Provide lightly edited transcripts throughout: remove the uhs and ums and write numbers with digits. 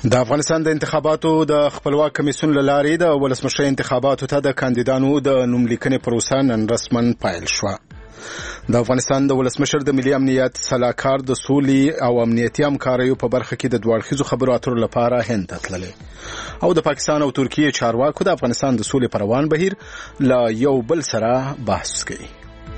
د افغانستان د انتخاباتو د خپلواک کمیسیون له لارې د ولسمشر انتخاباتو ته د کاندیدانو د نوملیکنې پروسه نن رسماً پیل شوه. د افغانستان د ولسمشر د ملي امنیت سلاکار د سولې او امنیتي همکاریو په برخه کې د دوړخیزو خبرو اترو لپاره هند ته تللی او د پاکستان او ترکیې چارواکو د افغانستان د سولې پر روان بهیر له یو بل سره بحث کوي.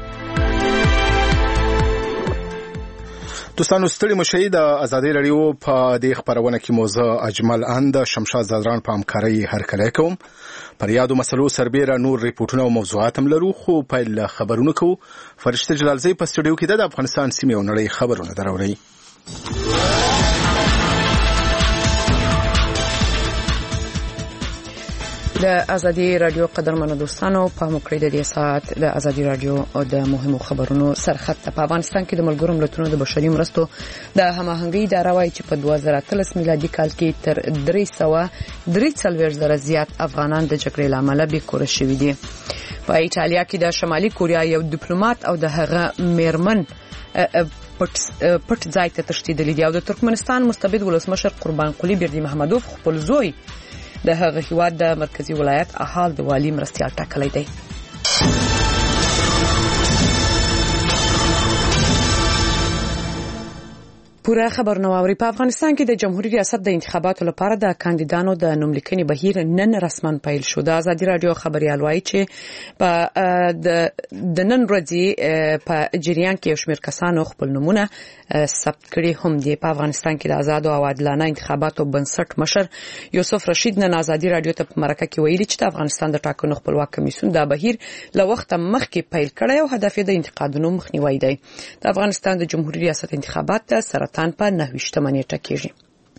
دوستانو ستړي مشي د ازادي رادیو په دې خبرونه کې موضوع اجمل اند شمشاد زادران په همکاري هرکلی کوم. پر یادو مسلو سربېره نور ریپورتونه او موضوعات هم لرو، خو پیل خبرونه کوو. فرشته جلالزی په سټډیو کې د افغانستان سیمې او نړۍ خبرونه دراوړي. د ازادي رادیو قدرمنو دوستانو په مکرې د دې ساعت د ازادي رادیو او د مهمو خبرونو سرخط په افغانستان کې د ملګرو ملتونو د بشري مرستو د هماهنګۍ اداره وايي چې په 2013 میلادي کال کې تر 343 زیات افغانان د جګړې لامل به کور شوي دي. په ایټالیا کې د شمالي کوریا یو ډیپلوماټ او د هغه میرمن پټ ځای ته تښتېدلی دی او د ترکمنستان مستبد ولسمشر قربان قلی بردی محمدوف خپل زوی د هغه هیواد د مرکزی ولایت احال د والی مرستیال ټاکلی دی. پوره خبرونه واوري. په افغانستان کې د جمهوریت ریاست د انتخاباتو لپاره د کاندیدانو د نوملیکنې بهیر نن رسماً پیل شو. د ازادي رادیو خبريال وایي چې په د نن ورځې په جریان کې یو شمېر کسانو خپل نومونه ثبت کړي هم دي. په افغانستان کې د آزاد او عادلانه انتخاباتو بنسټ مشر یوسف رشید نن ازادي رادیو ته په مرکه کې ویلي چې د افغانستان د ټاکنو خپلواک کمیسیون د بهیر له وخت مخکې پیل کړی او هدف یې د انتقادونو مخنیوي دی. د افغانستان د جمهوریت ریاست انتخابات د سرطان په 9 نیټه کېږي.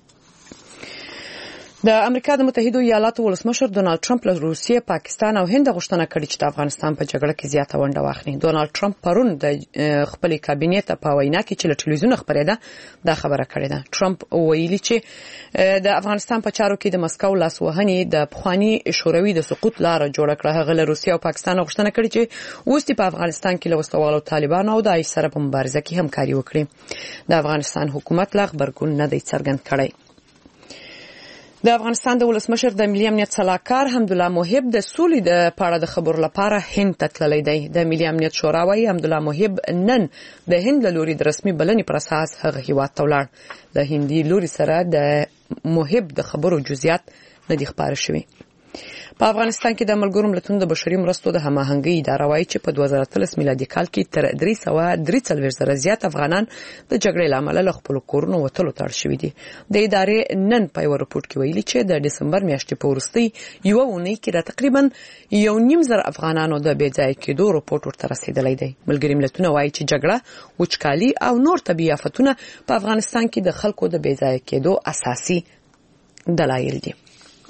د امریکا د متحده ایالاتو ولسمشر ډونالد ټرمپ له روسیې، پاکستان او هند غوښتنه کړې چې د افغانستان په جګړه کې زیاته ونډه واخلي. ډونالد ټرمپ پرون د خپل کابینې ته په وینا کې چې له ټلویزیون خبرېده دا خبره کړې ده. ټرمپ ویلي چې د افغانستان په چارو کې د مسکو لاسوهنې د پخوانی شوروي د سقوط لار جوړه کړه. هغه له روسیې او پاکستان غوښتنه کړې چې اوس په افغانستان کې له وسلوالو طالبانو او د آیس سره په مبارزه کې همکاري وکړي. د افغانستان حکومت لا خبرګون نه دی څرګند کړی. د افغانستان د ولسمشر د ملي امنیت سلاکار حمدالله محب د سولې د پاړه د خبرو لپاره هند ته تللی دی. د ملي امنیت شورا وايي حمدالله محب نن د هند له لوري د رسمي بلنې پر اساس هغه هیواد ته ولاړ. د هندي لوري سره د محب د خبرو جزئیات نه دي خبره شوي. په افغانستان کې د ملګرو ملتونو د بشري مرستو د هماهنګۍ اداره وايي چې په 2013 میلادي کال کې تر 343 زیات افغانان د جګړې لامل له خپل کورونو وتلو ته اړ شوي دي. د ادارې نن په یو رپورټ کې ویلي چې د دسمبر میاشتې په وروستۍ یوه اونۍ کې د تقریبا 1.5 افغانانو د بې ځای کېدو رپورټ ورته رسیدلی دی. ملګري ملتونه وايي چې جګړه، وچکالي او نور طبیعي آفتونه په افغانستان کې د خلکو د بې ځای کېدو اساسي دلایل دي.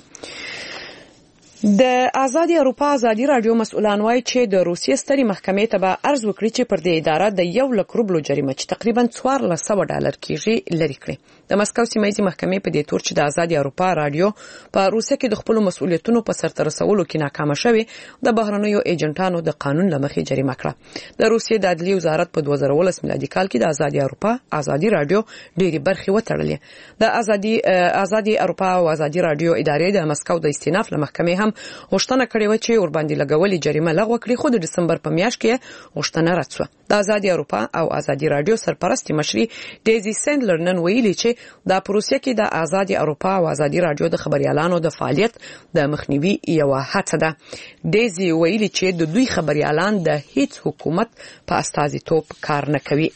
د آزادي اروپا ازادي رادیو مسؤلان وايي چې د روسیې سترې محکمې ته به عرض وکړي چې پر دې اداره د 1 لک روبلو جریمه چې تقریبا $1400 کېږي لري کړي. د مسکو سیمایي محکمې په دې تور چې د آزادي اروپا رادیو په روسیه کې د خپل مسؤلیتونو په سرته رسولو کې ناکام شوی، د بهرنیو ایجنټانو د قانون لمخې جریمه کړه. د روسیې د عدلیې وزارت په 2019 میلادي کال کې د آزادي اروپا آزادي رادیو ډېری برخې وتړلې. د آزادي اروپا او آزادي رادیو ادارې د مسکو د استیناف لمحکمې هم غوښتنه کړې و چې ورباندې لګولې جریمه لغوه کړي، خو د دسمبر په میاشت کې غوښتنه رد شوه. د آزادي اروپا او آزادي رادیو سرپرستی مشري ډیزي سندلر نن ویلي چې د پروسیه کې د آزادي اروپا او آزادي رادیو د خبريالانو د فعالیت د مخنیوي یو هڅه ده. ډیزي ویلي چې د دوی خبريالان د هیڅ حکومت په استازیتوب کار نه کوي.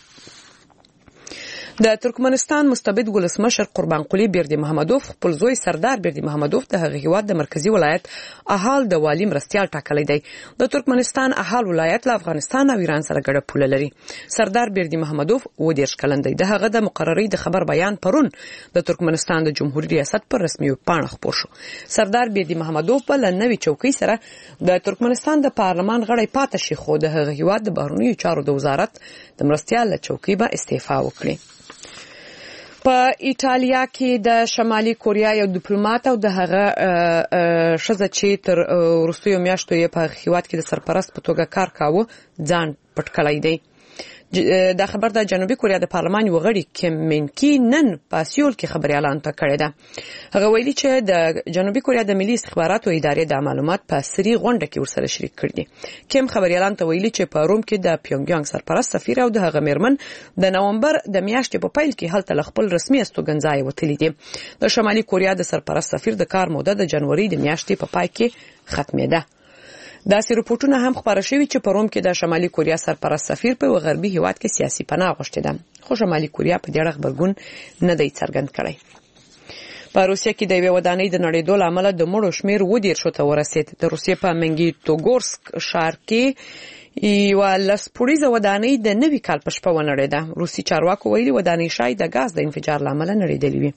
د ترکمنستان مستبد ولسمشر قربان قلی بردی محمدوف خپل زوی سردار بردی محمدوف د هغه هیواد د مرکزی ولایت احال د والی مرستیال ټاکلی دی. د ترکمنستان احال ولایت له افغانستان او ایران سره ګډه پوله لري. سردار بردی محمدوف 30 کلن دی. د هغه د مقرري د خبر بیان پرون د ترکمنستان د جمهوریت ریاست پر رسمي پاڼه خپور شو. سردار بردی محمدوف په لنوي چوکۍ سره د ترکمنستان د پارلمان غړی پاتې شي، خو د هغه هیواد د بهرنیو چارو د وزارت د مرستیال چوکۍ به استعفا وکړي. په ایټالیا کې د شمالي کوریا یو ډیپلوماټ او د هغه ښځه چې تر وروستیو میاشتو یې په هیواد کې د سرپرست په توګه کار کاوه ځان پټ کړی دی. دا خبر د جنوبي کوریا د پارلمان یو غړي کیم من کی نن په سیول کې خبري اعلان کړی ده. هغه ویلي چې د جنوبي کوریا د ملي استخباراتو ادارې د معلومات په سری غونډه کې ورسره شریک کړي دي. کیم خبري اعلان ته ویلي چې په روم کې د پیونګیانګ سرپرست سفیر او د هغه میرمن د نومبر د میاشتې په پیل کې هلته خپل رسمي استوګنځای وتلي دي. د شمالي کوریا د سرپرست سفیر د کار موده د جنوري د میاشتې په پای کې ختمېده. داسې رپورټونه هم خبره شوي چې په روم کې د شمالي کوریا سرپرست سفیر په غربي هیواد کې سیاسي پناه غوښتې ده، خو شمالي کوریا په دې اړه خبرګون نه دی څرګند کړی. په روسیه کې د یوې ودانۍ د نړېدو له امله د مړو شمېر 20 ته ورسېد. د روسیې په منګیتوګورسک ښار کې یوه لسپوړیزه ودانۍ د نوي کال په شپه ونړېده. روسي چارواکو ویلي ودانۍ شاید د غاز د انفجار له امله نړېدلې وي.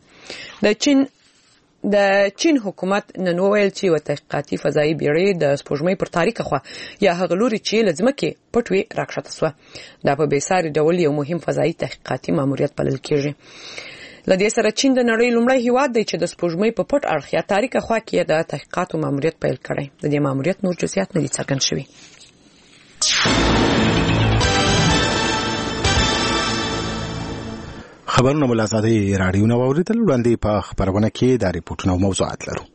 د چین حکومت نن وویل چې یو تحقیقاتي فضایي بیړۍ د سپوږمۍ پر تاریخه خوا یا هغه لوري چې له ځمکې پټوي راکښته شوه. دا په بېساري ډول یو مهم فضایي تحقیقاتي ماموریت بلل کېږي. له دې سره چین د نړۍ لومړی هیواد دی چې د سپوږمۍ په پټ اړخ یا تاریخه خوا کې د تحقیقاتو ماموریت پیل کړی. د دې ماموریت نور جزئیات نه دي څرګند شوي. خبرونه ول آزادۍ رادیو نو اوریدل وړاندې په خبرونه کې د ریپورتونو او موضوعات لرو.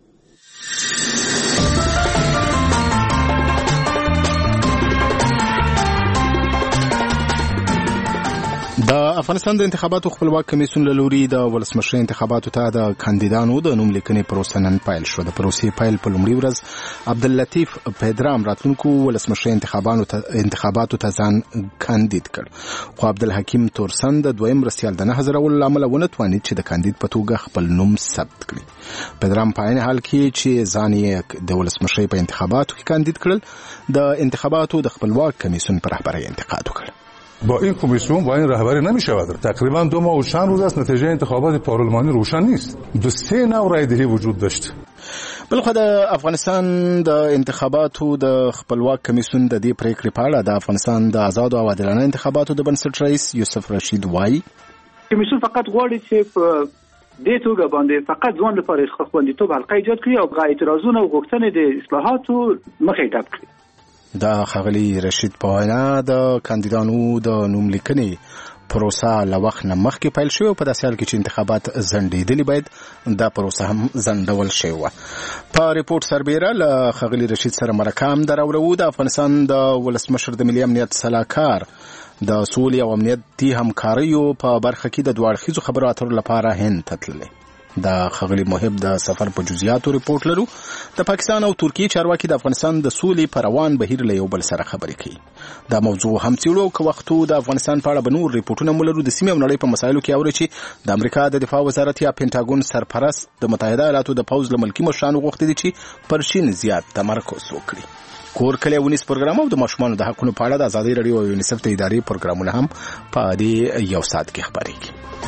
د افغانستان د انتخاباتو خپلواک کمیسیون له لوري د ولسمشر انتخاباتو ته د کاندیدانو د نوم لیکنې پروسه نن پیل شو. د پروسې پیل په لومړي ورځ عبداللطیف پیدرام راتلونکو ولسمشر انتخاباتو ته ځان کاندید کړ، خو عبدالحکیم تورسن د دویم مرستیال د نه حاضرولو له امله ونه توانید چې د کاندید په توګه خپل نوم ثبت کړي. پیدرام په عین حال کې چې ځان یې د ولسمشر په انتخاباتو کې کاندید کړل، د انتخاباتو د خپلواک کمیسیون پر رهبری انتقاد وکړ. با این کمیسیون با این رهبری نمی‌شود. تقریبا 2 ماه و چند روز است نتیجه انتخابات پارلمانی روشن نیست. 2-3 نوع رای دهی وجود داشت. بلخو د افغانستان د انتخاباتو د خپلواک کمیسیون د دې پریکړې په اړه د افغانستان د آزاد او عادلانه انتخاباتو د بنسټ رئیس یوسف رشید وایي کمیسیون فقط غواړي چې په دې توګه باندې فقط ځوان لپاره خوندیتوب حلقه ایجاد کړي او غا اعتراضونه او غوښتنې د اصلاحاتو مخه ډب کړي. د ښاغلي رشید په وینا د کاندیدانو د نوم لیکنې پروسه له وخت نه مخکې پیل شوې او په داسې حال کې چې انتخابات ځنډېدلي باید دا پروسه هم ځنډول شوې وه. په ریپورټ سربیره له ښاغلي رشید سره مرکه هم دراوړو. د افغانستان د ولسمشر د ملي امنیت سلاکار د سولې او امنیتي همکاریو په برخه کې د دوه اړخیزو خبرو اترو لپاره هند ته تللی. د ښاغلي محب د سفر په جزئیاتو ریپورټ لرو. د پاکستان او ترکیې چارواکي د افغانستان د سولې په روان بهیر له یو بل سره خبرې کوي. دا موضوع هم څېړو که وختو د افغانستان په اړه به نور ریپورټونه مو لرو. د سیمې او نړۍ په مسایلو کې اوري چې د امریکا د دفاع وزارت یا پینټاګون سرپرست د متحده ایالاتو د پوځ له ملکي مشرانو غوښتي دي چې پر چین زیات تمرکز وکړي. کور کلی ونیس پروګرام او د ماشومانو د حقونو په اړه د ازادي رادیو او یونیسف د ادارې پروګرامونه هم په دې یو ساعت کې خبرېږي.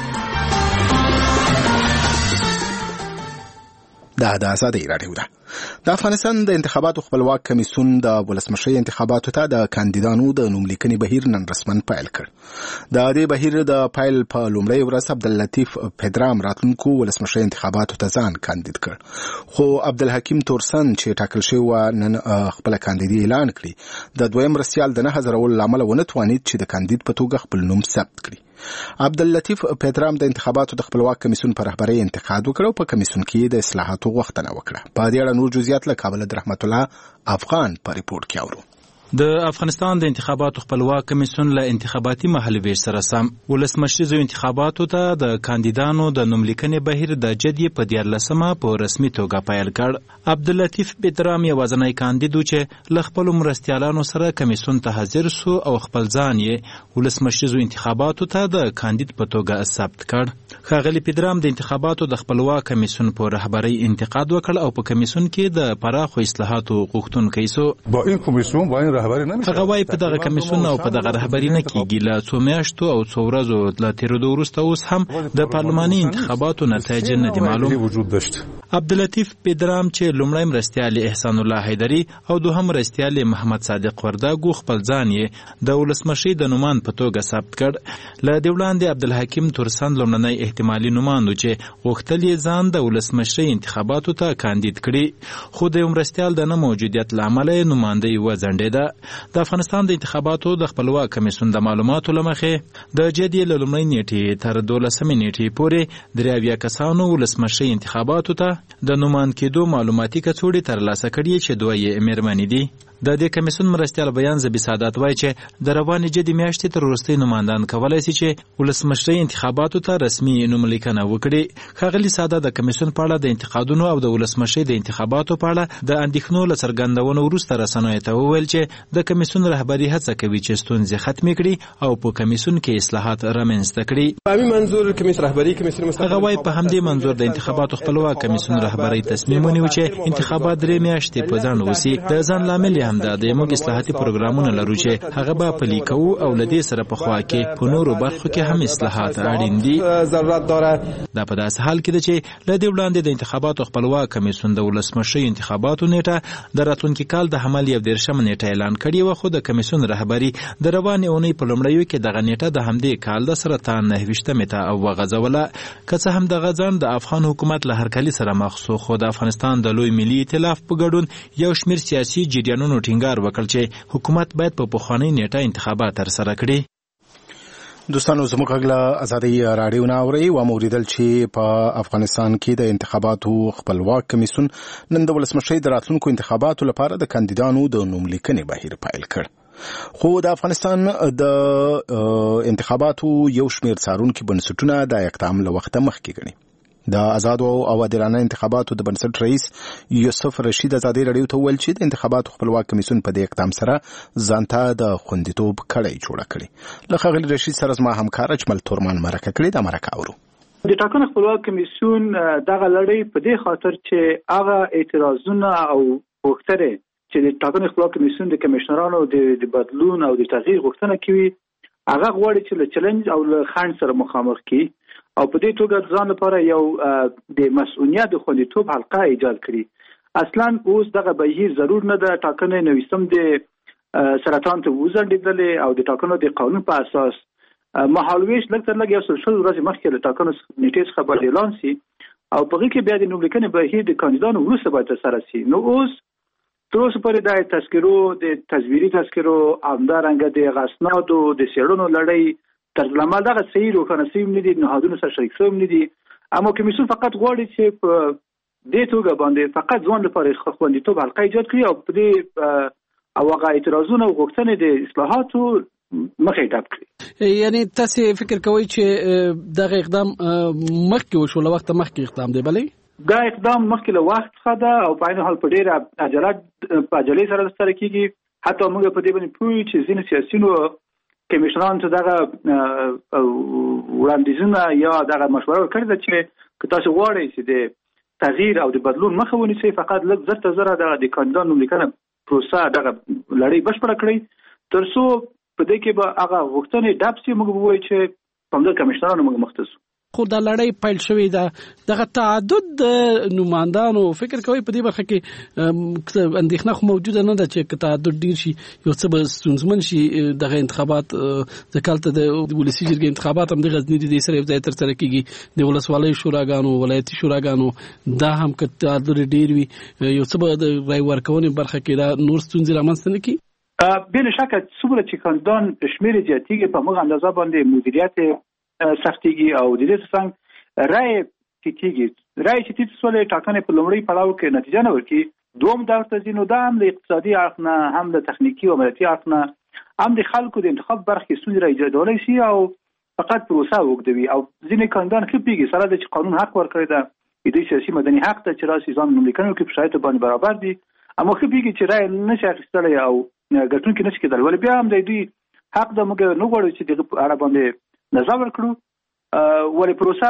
دا د ازادۍ رادیو ده. د افغانستان د انتخاباتو خپلواک کمیسیون د ولسمشر انتخاباتو ته د کاندیدانو د نوم لیکنې بهیر نن رسمن پیل کړ. د دې بهیر د پیل په لومړۍ ورځ عبداللطیف پیدرام راتلونکو ولسمشر انتخاباتو ته ځان کاندید کړ، خو عبدالحکیم تورسن چې ټاکل شوی و نن خپل کاندیدي اعلان کړي. د دویم مرستیال د نه حاضرولو له امله ونه توانید چې د کاندید په توګه خپل نوم ثبت کړي. عبداللطیف پیدرام د انتخاباتو د خپلواک کمیسیون پر رهبری انتقاد وکړ او په کمیسیون کې د اصلاحاتو غوښتنه وکړه. په دې اړه نور جزئیات له کابل رحمت الله افغان په ریپورت کې اورو. د افغانستان د انتخاباتو خپلواک کمیسیون له انتخاباتي مهالویش سره سم ولسمشریزو انتخاباتو ته د کاندیدانو د نوم لیکنې بهیر د جدي په 14مه په رسمي توګه پیل کړ. عبداللطیف پیدرام یوازینی کاندید و چې له خپلو مرستیالانو سره کمیسیون ته حاضر سو او خپل ځان یې ولسمشریزو انتخاباتو ته د کاندید په توګه ثبت کړ. ښاغلي پیدرام د انتخاباتو د خپلواک کمیسیون په رهبری انتقاد وکړ او په کمیسیون کې د پراخو اصلاحاتو غوښتونکی سو. با این کمیسیون با این هغه وایي په دغه کمیسیون او په دغه رهبري نه کېږي. له څو میاشتو او څو ورځو له تېرېدو وروسته اوس هم د پارلماني انتخاباتو نتایج نه دي معلوم. عبداللطیف پیدرام چې لومړی مرستیال احسان الله حیدری او دوهم مرستیال محمد صادق ورداګو خپل ځان یې د ولسمشر د نومان په توګه ثبت کړ. له دې وړاندې عبدالحکیم تورسند لومړنی احتمالي نومان و چې غوښتل یې ځان د ولسمشر انتخاباتو ته کاندید کړي، خو د مرستیال د نه موجودیت له امله یې نوماندهي وځنډېده. د افغانستان د انتخاباتو د خپلواک کمیسیون د معلوماتو له مخې د جدي له لومړۍ نیټې تر 12 نیټې پورې 83 کسانو ولسمشر انتخاباتو ته د نومان کېدو معلوماتي کڅوړې ترلاسه کړي چې دوه یې مېرمنې دي. د دې کمیسیون مرستیال بیان زبی سعادت وایي چې د روانې جدي میاشتې تر وروستۍ نوماندان کولی شي چې ولسمشرۍ انتخاباتو ته رسمي نوملیکنه وکړي. ښاغلي سعادت د کمیسیون په اړه د انتقادونو او د ولسمشرۍ د انتخاباتو په اړه د اندېښنو له څرګندونو وروسته رسنیو ته وویل چې د کمیسیون رهبري هڅه کوي چې ستونزې ختمې کړي او په کمیسیون کې اصلاحات رامنځته کړي. په همین منظور کمیسیون رهبري کمیسیون هغه وایي په همدې منظور د انتخاباتو خپلواک کمیسیون رهبري تصمیم ونیو چې انتخابات 3 میاشتې په ځنډ وشي. د ځان لامل هم دا د موږ اصلاحاتي پروګرامونه لرو چې هغه به پلي کوو او له دې سره په خوا کې په نورو برخو کې هم اصلاحات اړین دي. ضرورت داره. دا په داسې حال کې ده چې له دې وړاندې د انتخاباتو خپلواک کمیسیون د ولسمشرۍ انتخاباتو نیټه د راتلونکي کال د حمل 11 نیټه اعلان کړې وه، خو د کمیسیون رهبري د روانې اونۍ په لومړیو کې دغه نیټه د همدې کال د سرطان 29 ته وغځوله. که څه هم دغه ځنډ د افغان حکومت له هرکلي سره مخ شو، خو د افغانستان د لوی ملي ائتلاف په ګډون یو شمېر سیاسي جریانونو ټینګار وکړ چې حکومت باید په پخوانۍ نیټه انتخابات ترسره کړي. دوستانو زموږ غږ له ازادۍ راډیو نه اورئ و موریدل چې په افغانستان کې د انتخاباتو خپلواک کمیسیون نن د ولسمشرۍ د راتلونکو انتخاباتو لپاره د کاندیدانو د نوملیکنې بهیر پیل کړ. خو د افغانستان د انتخاباتو یو شمېر څارونکي بنسټونه دا اقدام له وخته مخکې ګڼي. د آزادو او عادلانه انتخاباتو د بنسټ رئیس یوسف رشید ازادي راډیو ته وویل چې د انتخاباتو خپلواک کمیسیون په دې اقدام سره ځانته د خوندیتوب کړۍ جوړه کړې. له ښاغلي رشید سره زما همکار اجمل تورمان مرکه کړې. دا مرکه اورو. د ټاکنو خپلواک کمیسیون دغه لړۍ په دې خاطر چې هغه اعتراضونه او غوښتنې چې د ټاکنو خپلواک کمیسیون د کمشنرانو د بدلون او د تغییر غوښتنه کوي، هغه غواړي چې له چیلنج او له خنډ سره مخامخ کړي او په دې توګه ځان لپاره یو د مسؤلیت د خوندیتوب حلقه ایجاد کړي. اصلا اوس دغه بهیر ضرور نه ده. ټاکنې 29 د سرطان ته وځنډېدلې او د ټاکنو د قانون په اساس مهالویش لږ تر لږ یو څل ورځې مخکې له ټاکنو نیټې څخه باید اعلان شي او په هغې کې بیا د نوملیکنې بهیر د کاندیدانو وروسته باید ترسره شي. نو اوس تر اوسه پورې د تذکرو د تصویري تذکرو همدارنګه د اسنادو د څېړنو لړۍ تر لامل دغه صحیح روښانه شوي نه دي، نهادونو سره شریک شوي نه دي. اما کمیسیون فقط غواړي چې په دې توګه باندې فقط ځوان لپاره خوندیتوب حلقه ایجاد کړي او په دې او هغه اعتراضونه او غوښتنې د اصلاحاتو مخې ډب کړي. یعنی تاسو فکر کوئ چې دغه اقدام مخکې وشو، له وخته مخکې اقدام دی؟ بلې دا اقدام مخکې له وخت څخه ده او په عین حال په ډېره عجلې سره ترسره کېږي. حتی موږ په دې باندې پوهیږو چې ځینې سیاسیونو کمیشنرانو ته دغه وړاندیزونه یا دغه مشوره ورکړې ده چې که تاسو غواړئ چې د تغییر او د بدلون مخه ونیسئ، فقط لږ زر تر زره دغه د کاندیدانو نوملیکنه پروسه دغه لړۍ بشپړه کړئ تر څو په دې کې به هغه غوښتنې ډب شي. موږ به ووایو چې په همدغه کمیشنرانو موږ مخته شو. خو دا لړۍ پیل شوې ده، دغه تعدد د نوماندانو فکر کوي په دې برخه کې اندېښنه خو موجوده نه ده چې تعدد ډیر شي یو څه به ستونزمن شي دغه انتخابات. ځکه د ولسي جرګې انتخابات هم د غزني د سره یو ځای ترسره کیږي، د ولسوالۍ شوراګانو ولایتي شوراګانو دا هم که تعدد ډیر وي یو څه به د رای ورکونې برخه کې دا نور ستونزې رامنځته نه کړي. بلا شکه څومره چې کاندیدان شمېر زیاتېږي په هغه اندازه باندې مدیریت سختېږي او د دې څنګه رای ټیټېږي. رای چې ټیټ شولې ټاکنې په لومړي پړاو کې نتیجه نه ورکړي، دوم دور ته ځي، نو دا هم د اقتصادي اړخ نه، هم د تخنیکي او عملیاتي اړخ نه، هم د خلکو د انتخاب برخې کې ستونزې راایجادولی شي او فقط پروسه اوږدوي. او ځینې کاندیدان ښه پوهېږي سره د چې قانون حق ورکړی ده، دوی سیاسي مدني حق ته چې راشي ځان نوملیکنه وکړي په شرایطو باندې برابر دي، اما ښه پوهېږي چې رای نه شي اخیستلی او ګټونکي نه شي کېدلی. ولې بیا هم د دوی حق ده، موږ نه غواړو چې دغه په اړه باندې نظر ورکړو. ولې پروسه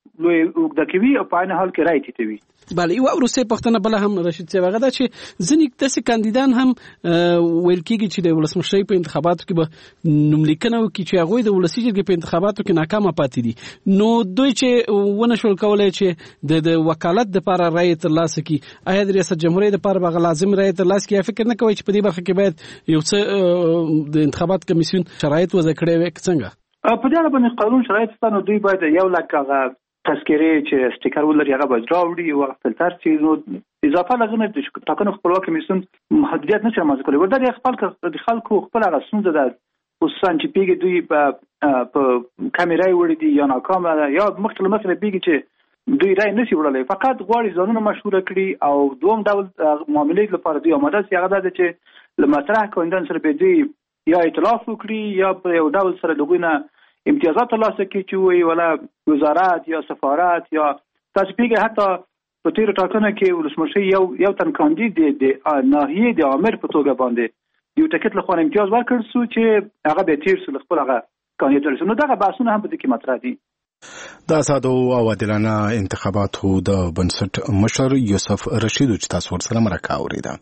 لوی وګړه کوي او په عین حال کې رائے تیوي. بله یو ورسې پښتنه بل هم رشید صاحب هغه دا چې ځینې داسې کاندیدان هم ویل کېږي چې د ولسمشرۍ په انتخاباتو کې به نوملیکنه وکړي چې هغوی د ولسي جرګې په انتخاباتو کې ناکامه پاتې دي، نو دوی چې ونه شول کولی چې د وکالت دپاره رایې ترلاسه کړي، آیا د ریاست جمهوریت دپاره به هغه لازم رایې ترلاسه کړي؟ یا فکر نه کوئ چې په دې برخه کې باید یو څه د انتخابات کمیسیون شرایط وضع کړی وي که څنګه؟ په دې اړه باندې قانون شرایط شته، نو دوی باید یو لک هغه تذکرې چې سټیکر ولري هغه باید راوړي او فلټر شي. نو اضافه لازم د ټاکنو خپلواک کمیسیون محدودیت نشي رامنځته کولی. ورته د خپل خپل هغه ستونزه ده، خصوصا چې پیږي دوی په کامیرای وړي دي یا ناکامه ده یا مخکې مثلا پیږي چې دوی رای نشي وړلی، فقط غواړي ځانونه مشهوره کړي. او دوم ډول معاملې لپاره دوی آماده سي، هغه ده چې له مطرح کاندیدان سره به دوی یا ائتلاف وکړي یا په یو ډول سره دغوی نه امتیازات ترلاسه کړي چې وایي ولا وزارت یا سفارت یا تاسو پیږئ حتی په تېرو ټاکنو کې ولسمشر یو تن کاندید د ناحیې د عامر په توګه باندې یو ټکټ له خوا امتیاز ورکړل سو چې هغه به تیر سو خپل هغه کاندید ورسو. نو دغه بحثونه هم په دې کې مطرح دي. د آزادو او عادلانه انتخاباتو د بنسټ مشر یوسف رشید چې تاسو ورسره مرکه اوریده.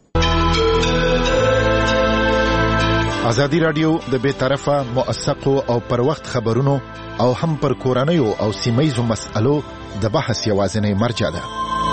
ازادي رادیو د بے طرفه موثقو او پر وخت خبرونو او هم پر کورنیو او سیمایزو مسألو د بحث یوازینی مرجع ده.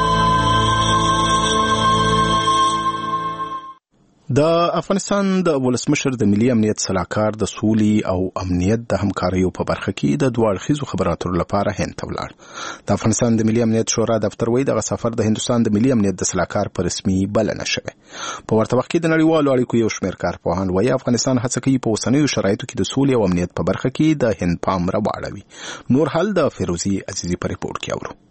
د افغانستان د ولسمشر د ملي امنیت صلاحکار د سولې او امنیت د همکاریو په برخه کې د دوه اړخیزو خبرو اترو لپاره هند ته ولاړ. د افغانستان د ملي امنیت شورا دفتر وایي دغه سفر د هندوستان د ملي امنیت د صلاحکار په رسمي بلنه شوی. په ورته وخت کې د نړیوالو اړیکو یو شمېر کارپوهان وایي افغانستان هڅه کوي په اوسنیو شرایطو کې د سولې او امنیت په برخه کې د هند پام راواړوي. نور حال د فیروزي عزیزي په ریپورت کې اورو.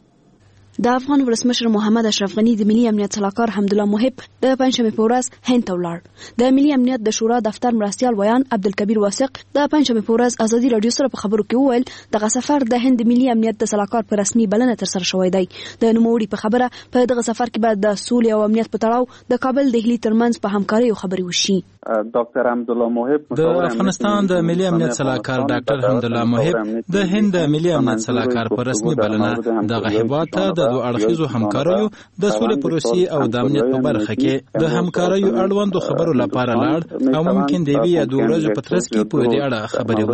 د افغان ولسمشر محمد اشرف غنی د ملي امنیت صلاحکار حمدالله محب د پنځمې په ورځ هند ته ولاړ. د ملي امنیت د شورا دفتر مرستیال ویان عبدالکبیر واثق د پنځمې په ورځ ازادي رادیو سره په خبرو کې وویل دغه سفر د هند ملي امنیت د صلاحکار په رسمي بلنه ترسره شوی دی. د نوموړي په خبره په دغه سفر کې بعد د سولې او امنیت په تړاو د کابل دهلی ترمنځ په همکارۍ خبرې وشي. ډاکټر حمدالله محب د افغانستان د ملي امنیت صلاحکار ډاکټر حمدالله محب د هند ملي امنیت صلاحکار په رسمي بلنه دغه هیواد ته د دوه اړخیزو همکاریو د سولې پروسې او د امنیت په برخه کې د همکاریو اړوندو خبرو لپاره لاړ او ممکن دی بیا د ورځې په ترڅ کې په دې اړه خبرې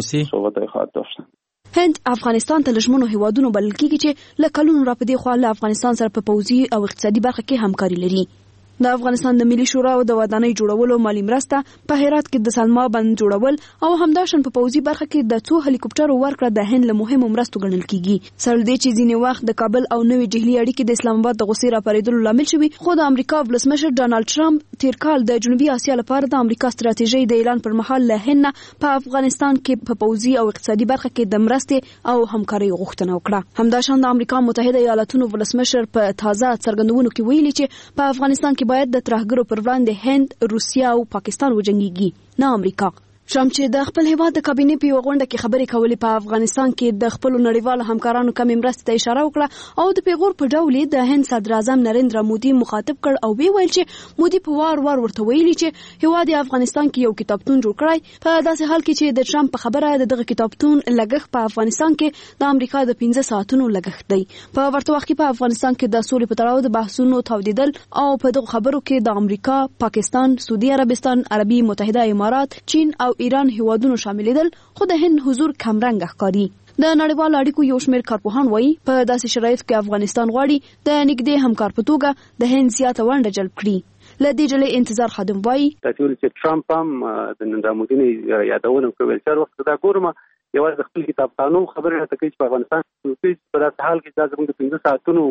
وشي. هند افغانستان ته لژمنو هیوادونو بلل کېږي چې له کلونو راپدې خوا له افغانستان سره په پوځي او اقتصادي برخه کې همکاري لري. د افغانستان د ملي شورا او د ودانۍ جوړولو مالی مرسته په هرات کې د سلما بند جوړول او همداشان په پوځي برخه کې د څو هلیکوپټرو ورکړه د هند له مهمو مرستو ګڼل کیږي. سره دې چې ځینې وخت د کابل او نوې ډهلي اړیکې د اسلام آباد د غوسې راپارېدلو لامل شوي، خو د امریکا ولسمشر ډانلډ ټرمپ تیر کال د جنوبي اسیا لپاره د امریکا ستراتیژۍ د اعلان پر مهال له هند په افغانستان کې په پوځي او اقتصادي برخه کې د مرستې او همکارۍ غوښتنه وکړه. همداشان د امریکا متحده ایالاتونو ولسمشر په تازه څرګندونو کې ویلي چې په افغانستان کې باید د ترهګرو پر وړاندې هند، روسیا او پاکستان وجنګيږي، نه امریکا. ټرمپ چې د خپل هیواد د کابینې په غونډه کې خبرې کولې په افغانستان کې د خپل نړیوالو همکارانو کمې مرستې ته اشاره وکړه او د پیغور په ډول د هند صدر اعظم نریندرا مودي مخاطب کړ او ویل چې مودي په وار ورته ویلي چې هیواد افغانستان کې یو کتابتون جوړ کړی. په داسې حال کې چې د ټرمپ په خبره دغه کتابتون لګښت په افغانستان کې د امریکا د 15 ساعتونو لګښت دی. په ورته وخت کې په افغانستان کې د سولې په تړاو د بحثونو تودیدل او په دغه خبرو کې د امریکا، پاکستان، سعودي عربستان، عربي متحده امارات، چین او ایران هیوادونو شاملېدل، خو د هند حضور کمرنګ ښکاري. د نړیوالو اړیکو یو شمېر کارپوهان وایي په داسې شرایطو کې افغانستان غواړي د نږدې همکار په توګه د هند زیاته ونډه جلب کړي. له دې ډلې انتظار خادم وایي چې ټرمپ هم د نریندرا مودي یادونه کوي چې وخت دا ګورم یوازې د خپل کتابخانو خبرې راته کوي چې په افغانستان کې په داسې حال کې دا زموږ د 15 ساعتونو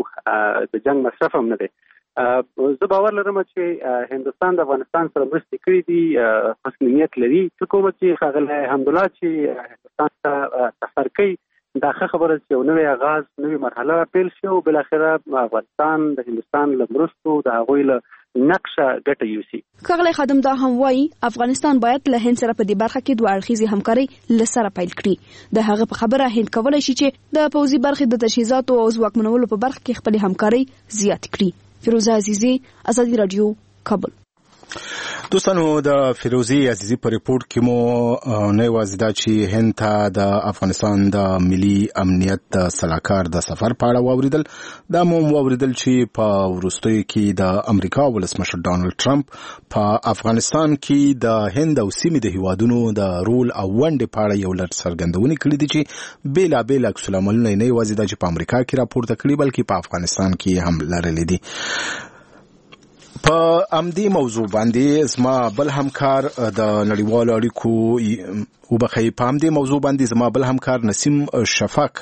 د جنگ مصرف هم نه دی. زه باور لرم چې هندوستان د افغانستان سره مرستې کړې دي، حسن نیت لري. حکومت چې ښاغلی حمدالله چې هندوستان ته سفر کوي، دا ښه خبره چې یو نوی آغاز، نوې مرحله پیل شي او بالاخره افغانستان د هندوستان له مرستو د هغوی له نقشه ګټه یوسي. ښاغلی خادم دا هم وایي افغانستان باید له هند سره په دې برخه کې دوه اړخیزې همکارۍ له سره پیل کړي. د هغه په خبره هند کولی شي چې د پوځي برخې د تجهیزاتو او ځواکمنولو په برخه کې خپلې همکارۍ زیات کړي. فیروزه عزیزی، ازادي رادیو، کابل. دوستانو د فیروزی عزیزی په ریپورت کې مو نه یوازې دا چې هند ته د افغانستان د ملي امنیت د سلاکار د سفر په اړه واوریدل، دا مو واوریدل چې په وروستیو کې د امریکا ولسمشر ډانلډ ټرمپ په افغانستان کې د هند او سیمې د هیوادونو د رول او ونډې په اړه یو لړ څرګندونې کړې دي چې بیلابیل عکس العملونه نه یوازې دا چې په امریکا کې راپورته کړي بلکې په افغانستان کې هم لرلې دي. په امدی موضوع باندې زما بل همکار د نړیوالو اړیکو وبخې په امدی موضوع باندې زما بل همکار نسیم شفاق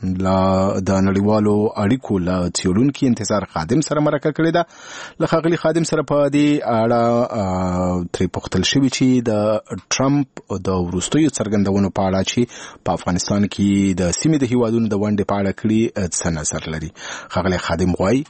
د نړیوالو اړیکو له څېړونکي انتظار خادم سره مرکه کړې ده. له ښاغلي خادم سره په دې اړه ترې پوښتل شوي چې د ټرمپ د وروستیو څرګندونو په اړه چې په افغانستان کې د سیمې د هیوادونو د ونډې په اړه کړي څه نظر لري. ښاغلی خادم وایي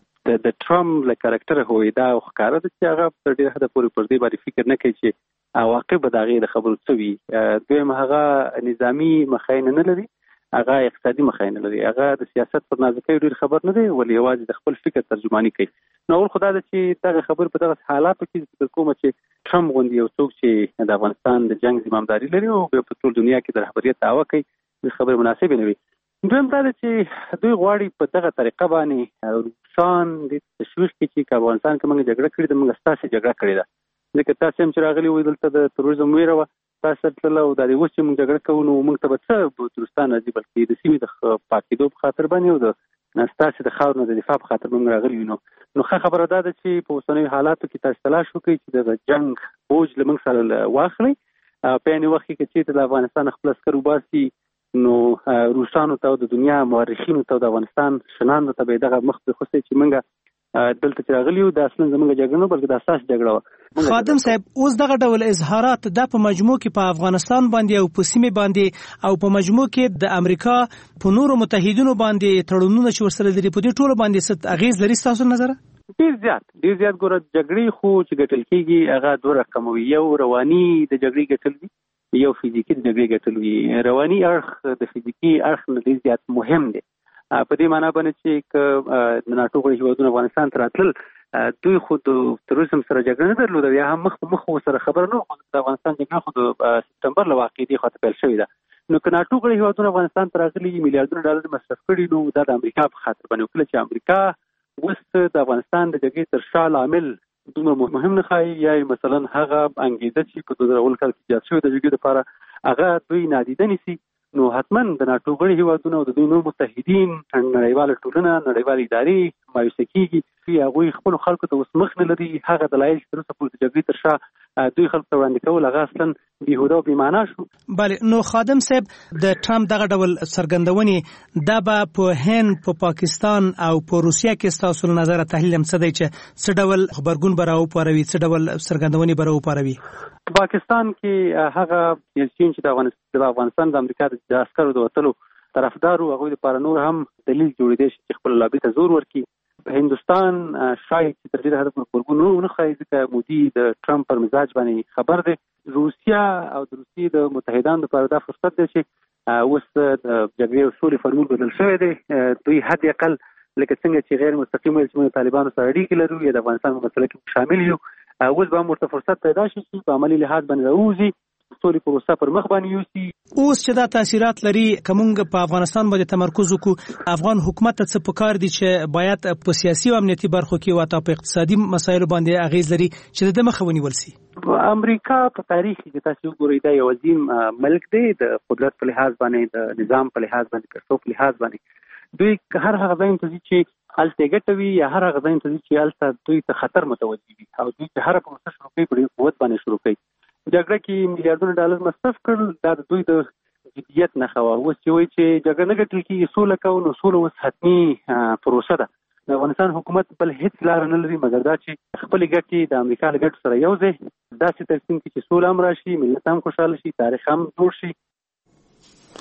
د ټرمپ له کاراکټر هوی دا ښکاره ده چې هغه په ډېر حده پورې پر دې باندې فکر نه کوي چې عواقب به د هغې د خبرو څه وي. دویم هغه نظامي مخینه نه لري، هغه اقتصادي مخینه لري، هغه د سیاست پر نازکۍ ډېر خبر نه دی ولې یوازې د خپل فکر ترجماني کوي. نو اول خو دا ده چې دغه خبرې په دغه حالاتو کې فکر کوم چې ټرمپ غوندې یو څوک چې د افغانستان د جنګ زمامداري لري او په ټول دنیا کې د رهبریت دعوه کوي د خبرې مناسبې نه وي. دویم دا ده چې دوی غواړي په دغه طریقه باندې روسان د تشویق کې چې افغانستان کې موږ جګړه کړې ده، موږ ستاسې جګړه کړې ده، ځکه تاسې هم چې راغلي وئ دلته د تروریزم ویره وه، تاسو تلله او دا د اوس چې موږ جګړه کوو نو موږ ته به څه دوستان راځي، بلکې د سیمې د پاکېدو په خاطر باندې او د ستاسې د خاورو نه د دفاع په خاطر موږ راغلي یو. نو ښه خبره دا ده چې په اوسنیو حالاتو کې تاسو تلاش وکړئ چې د جنګ بوج له موږ سره واخلئ. په یعنې وخت کې چې د افغانستان خپل عسکر وباسي نو روسانو ته او د دنیا مورخینو ته د افغانستان شناندو ته به دغه مخ په خوسته چې موږ دلته چې راغلي یو د اصلا زموږ جګړه نه بلکې د اساس جګړه وه. خادم صاحب اوس دغه ډول اظهارات د په مجموع کې په افغانستان باندې او په سیمه باندې او په مجموع کې د امریکا په نورو متحدینو باندې تړونونه چې ورسره لري په دې ټولو باندې څه اغیز لري تاسو نظر؟ ډیر زیات ګوره جګړې خو چې ګټل کېږي هغه دوه رقم وي، یو رواني د جګړې ګټل وي، یو فزیکی د جګړې ګټل وي. رواني اړخ د فزیکی اړخ نه ډیر زیات مهم دی په دې معنا باندې چې د ناټو غړي هیوادونه افغانستان ته راتلل دوی خو د تروریزم سره جګړه نه درلوده، یا هم مخ سره خبره نه وه. د افغانستان جګړه خو د سپتمبر له واقعې دې خواته پیل شوې ده. نو که ناټو غړي هیوادونه افغانستان ته راغلي میلیارډونه ډالر مصرف کړي نو دا د امریکا په خاطر باندې وکړه چې امریکا اوس د افغانستان د جګړې تر شا لامل دومره مهم نه ښایي، یا مثلا هغه انګېزه چې په 2000 کال کې ایجاد شوې د جګړې لپاره هغه دوی نادیده نیسي. نو حتما د ناټو غړي هیوادونه او د دوی نور متحدین نړیواله ټولنه نړیوالې ادارې مایوسه کېږي چې هغوی خپلو خلکو ته اوس مخ نه لري. هغه دلایل چې تر اوسه پورې د جګړې تر شا دوی خلکو ته وړاندې کول هغه اصلا بېهوده او بېمعنا شو. بله، نو خادم صاحب د ټرمپ دغه ډول څرګندونې دا به په هند، په پاکستان او په روسیه کې ستاسو له نظره تحلیل هم څه دی چې څه ډول غبرګون به راوپاروي، څه ډول څرګندونې به راوپاروي؟ پاکستان کې هغه چین چې د افغانستان د امریکا د عسکرو د وتلو طرفدارو هغوی لپاره نور هم دلیل جوړېدی چې خپل لابي ته زور ورکړي. هندوستان شاید چې تر ډېره حده پورې غبرګون نه ښایي ځکه مودي د ټرمپ پر مزاج باندې خبر دی. روسیه او د روسیې د متحدانو لپاره دا فرصت دی چې اوس د جګړې او سولې فورمول بدل شوی دی. دوی حد اقل لکه څنګه چې غیر مستقیم ویل چې موږ طالبانو سره اړیکې لرو یا د افغانستان په مسله کې شامل یو، اوس به هم ورته فرصت پیدا شي چې په عملي لحاظ باندې راوځي، سولې پروسه پر مخ باندې یوسي. اوس چې دا تاثیرات لري که موږ په افغانستان باندې تمرکز وکړو، افغان حکومت ته څه پکار دي چې باید په سیاسي او امنیتي برخو کې او په اقتصادي مسایلو باندې اغیز لري چې د مخه ونیول شي؟ امریکا په تاریخ کې تاسو وګورئ دا یو عظیم ملک دی، د قدرت په لحاظ باندې، د نظام په لحاظ باندې، پیسو په لحاظ باندې. دوی هر هغه ځای ته ځي چې هلته ګټه وي یا هر هغه ځای ته ځي چې هلته دوی ته خطر متوجه وي او دوی چې هره پروسه شروع کوي په ډېر قوت باندې شروع کوي. جګړه کې میلیارډونه ډالر مصرف کړل، دا د دوی د جدیت نښه وه. اوس چې وایي چې جګړه نه ګټل کېږي سوله کوو، نو سوله اوس حتمي پروسه ده. د افغانستان حکومت بل هیڅ لاره نه لري مګر دا چې خپلې ګټې د امریکا له ګټو سره یو ځای داسې تقسیم کړي چې سوله هم راشي، ملت هم خوشحاله شي، تاریخ هم جوړ شي.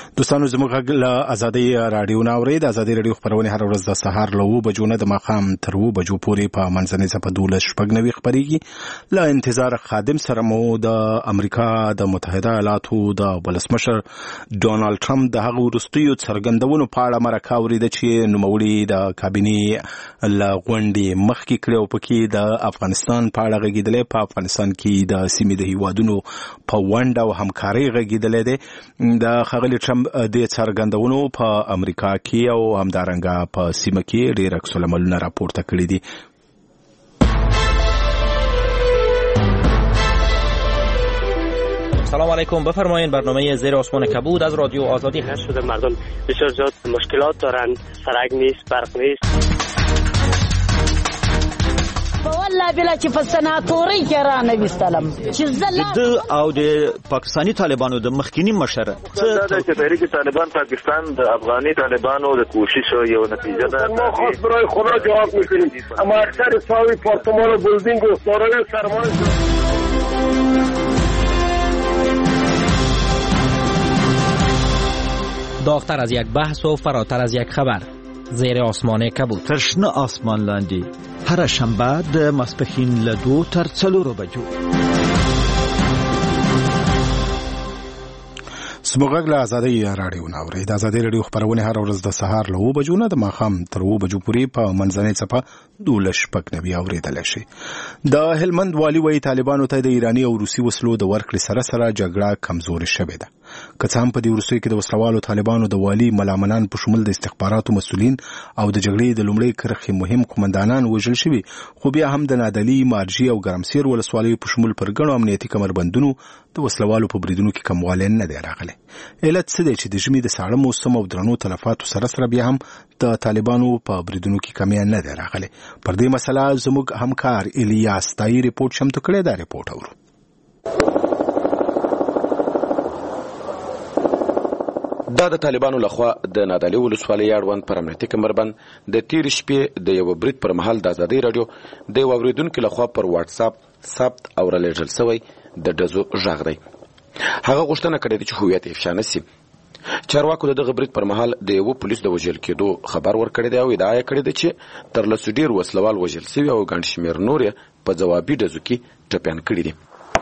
دوستانو زموږ غږ له ازادي راډیو نه اورئ. د ازادي راډیو خپرونې هر ورځ د سهار له 9 بجو نه د ماښام تر 2 بجو پورې په منځنۍ څپه 12:09 خپرېږي. له انتظار خادم سره مو د امریکا د متحده ایالاتو د ولسمشر ډونالد ټرمپ د هغو وروستیو څرګندونو په اړه مرکه اورېده چې نوموړي د کابینې له غونډې مخکې کړې او پکې د افغانستان په اړه غږېدلی. په افغانستان کې د سیمې د هیوادونو په ونډه او همکارۍ غږېدلی دی. د ښاغلي ټرمپ د څرګندونو په امریکا کې او همدارنګه په سیمه کې ډېر عکس العملونه راپورته کړي دي. سلام علیکم. بفرمایید. برنامه زیر آسمان کبود از رادیو آزادی هست. شده مردم بسیار زیاد مشکلات دارند، سرک نیست، برق نیست. والله بلا چې په سناتوري کې را نه وستلم چې د او د پاکستانی طالبانو د مخکینی مشر دا چې تحریک طالبان پاکستان د افغاني طالبانو د کوشش یو نتیجه ده. ما خاص برای خدا جواب میکنیم. اما اکثر ساوی پارتمان و بلدینگ و سارای سرمان داغتر از یک بحث و فراتر از یک خبر. زیر آسمان کبود. تشنه آسمان لاندی. هر شنبه د ماسپښین له 2 تر 4 بجو. زموږ غږ له ازادي راډیو نه اورئ. د ازادي راډیو خپرونې هر ورځ د سهار له 9 بجو نه د ماښام تر 2 بجو پورې په منځنۍ څپه 12:09 اورېدلی شي. د هلمند والي وایي طالبانو ته د ایراني او روسي وسلو د ورکړې سره سره جګړه کمزورې شوې ده. که څه هم په دې وروستیو کې د وسلوالو طالبانو د والي ملامنان په شمول د استخباراتو مسؤلین او د جګړې د لومړۍ کرښې مهم قومندانان وژل شوي، خو بیا هم د نادعلي، مارجې او ګرمسیر ولسوالیو په شمول پر ګڼو امنیتي کمربندونو د وسلوالو په بریدونو کې کموالی نه دی راغلی. علت څه دی چې د ژمي د ساړه موسم او درنو تلفاتو سره سره بیا هم د طالبانو په بریدونو کې کمی نه دی راغلی؟ پر دې مسله زموږ همکار الیاس تایی ریپورت چمتو کړی. دا ریپورت اورو. دا د طالبانو لخوا د نادعلي ولسوالۍ اړوند پر امنیتي کمربند د تېرې شپې د یوه برید پر مهال د ازادۍ راډیو د یو اورېدونکي لخوا پر واټس اپ ثبت او رالیږل سوی د ډزو غږ دی. هغه غوښتنه کړې ده چې هویت افشا نه سي. چارواکو د دغه برید پر مهال د یوه پولیس د وژل کېدو خبر ورکړی دی او ادعا یې کړې ده چې تر لسو ډېر وسلوال وژل سوي او ګڼ شمېر نور یې په ځوابي ډزو کې ټپیان کړي دي.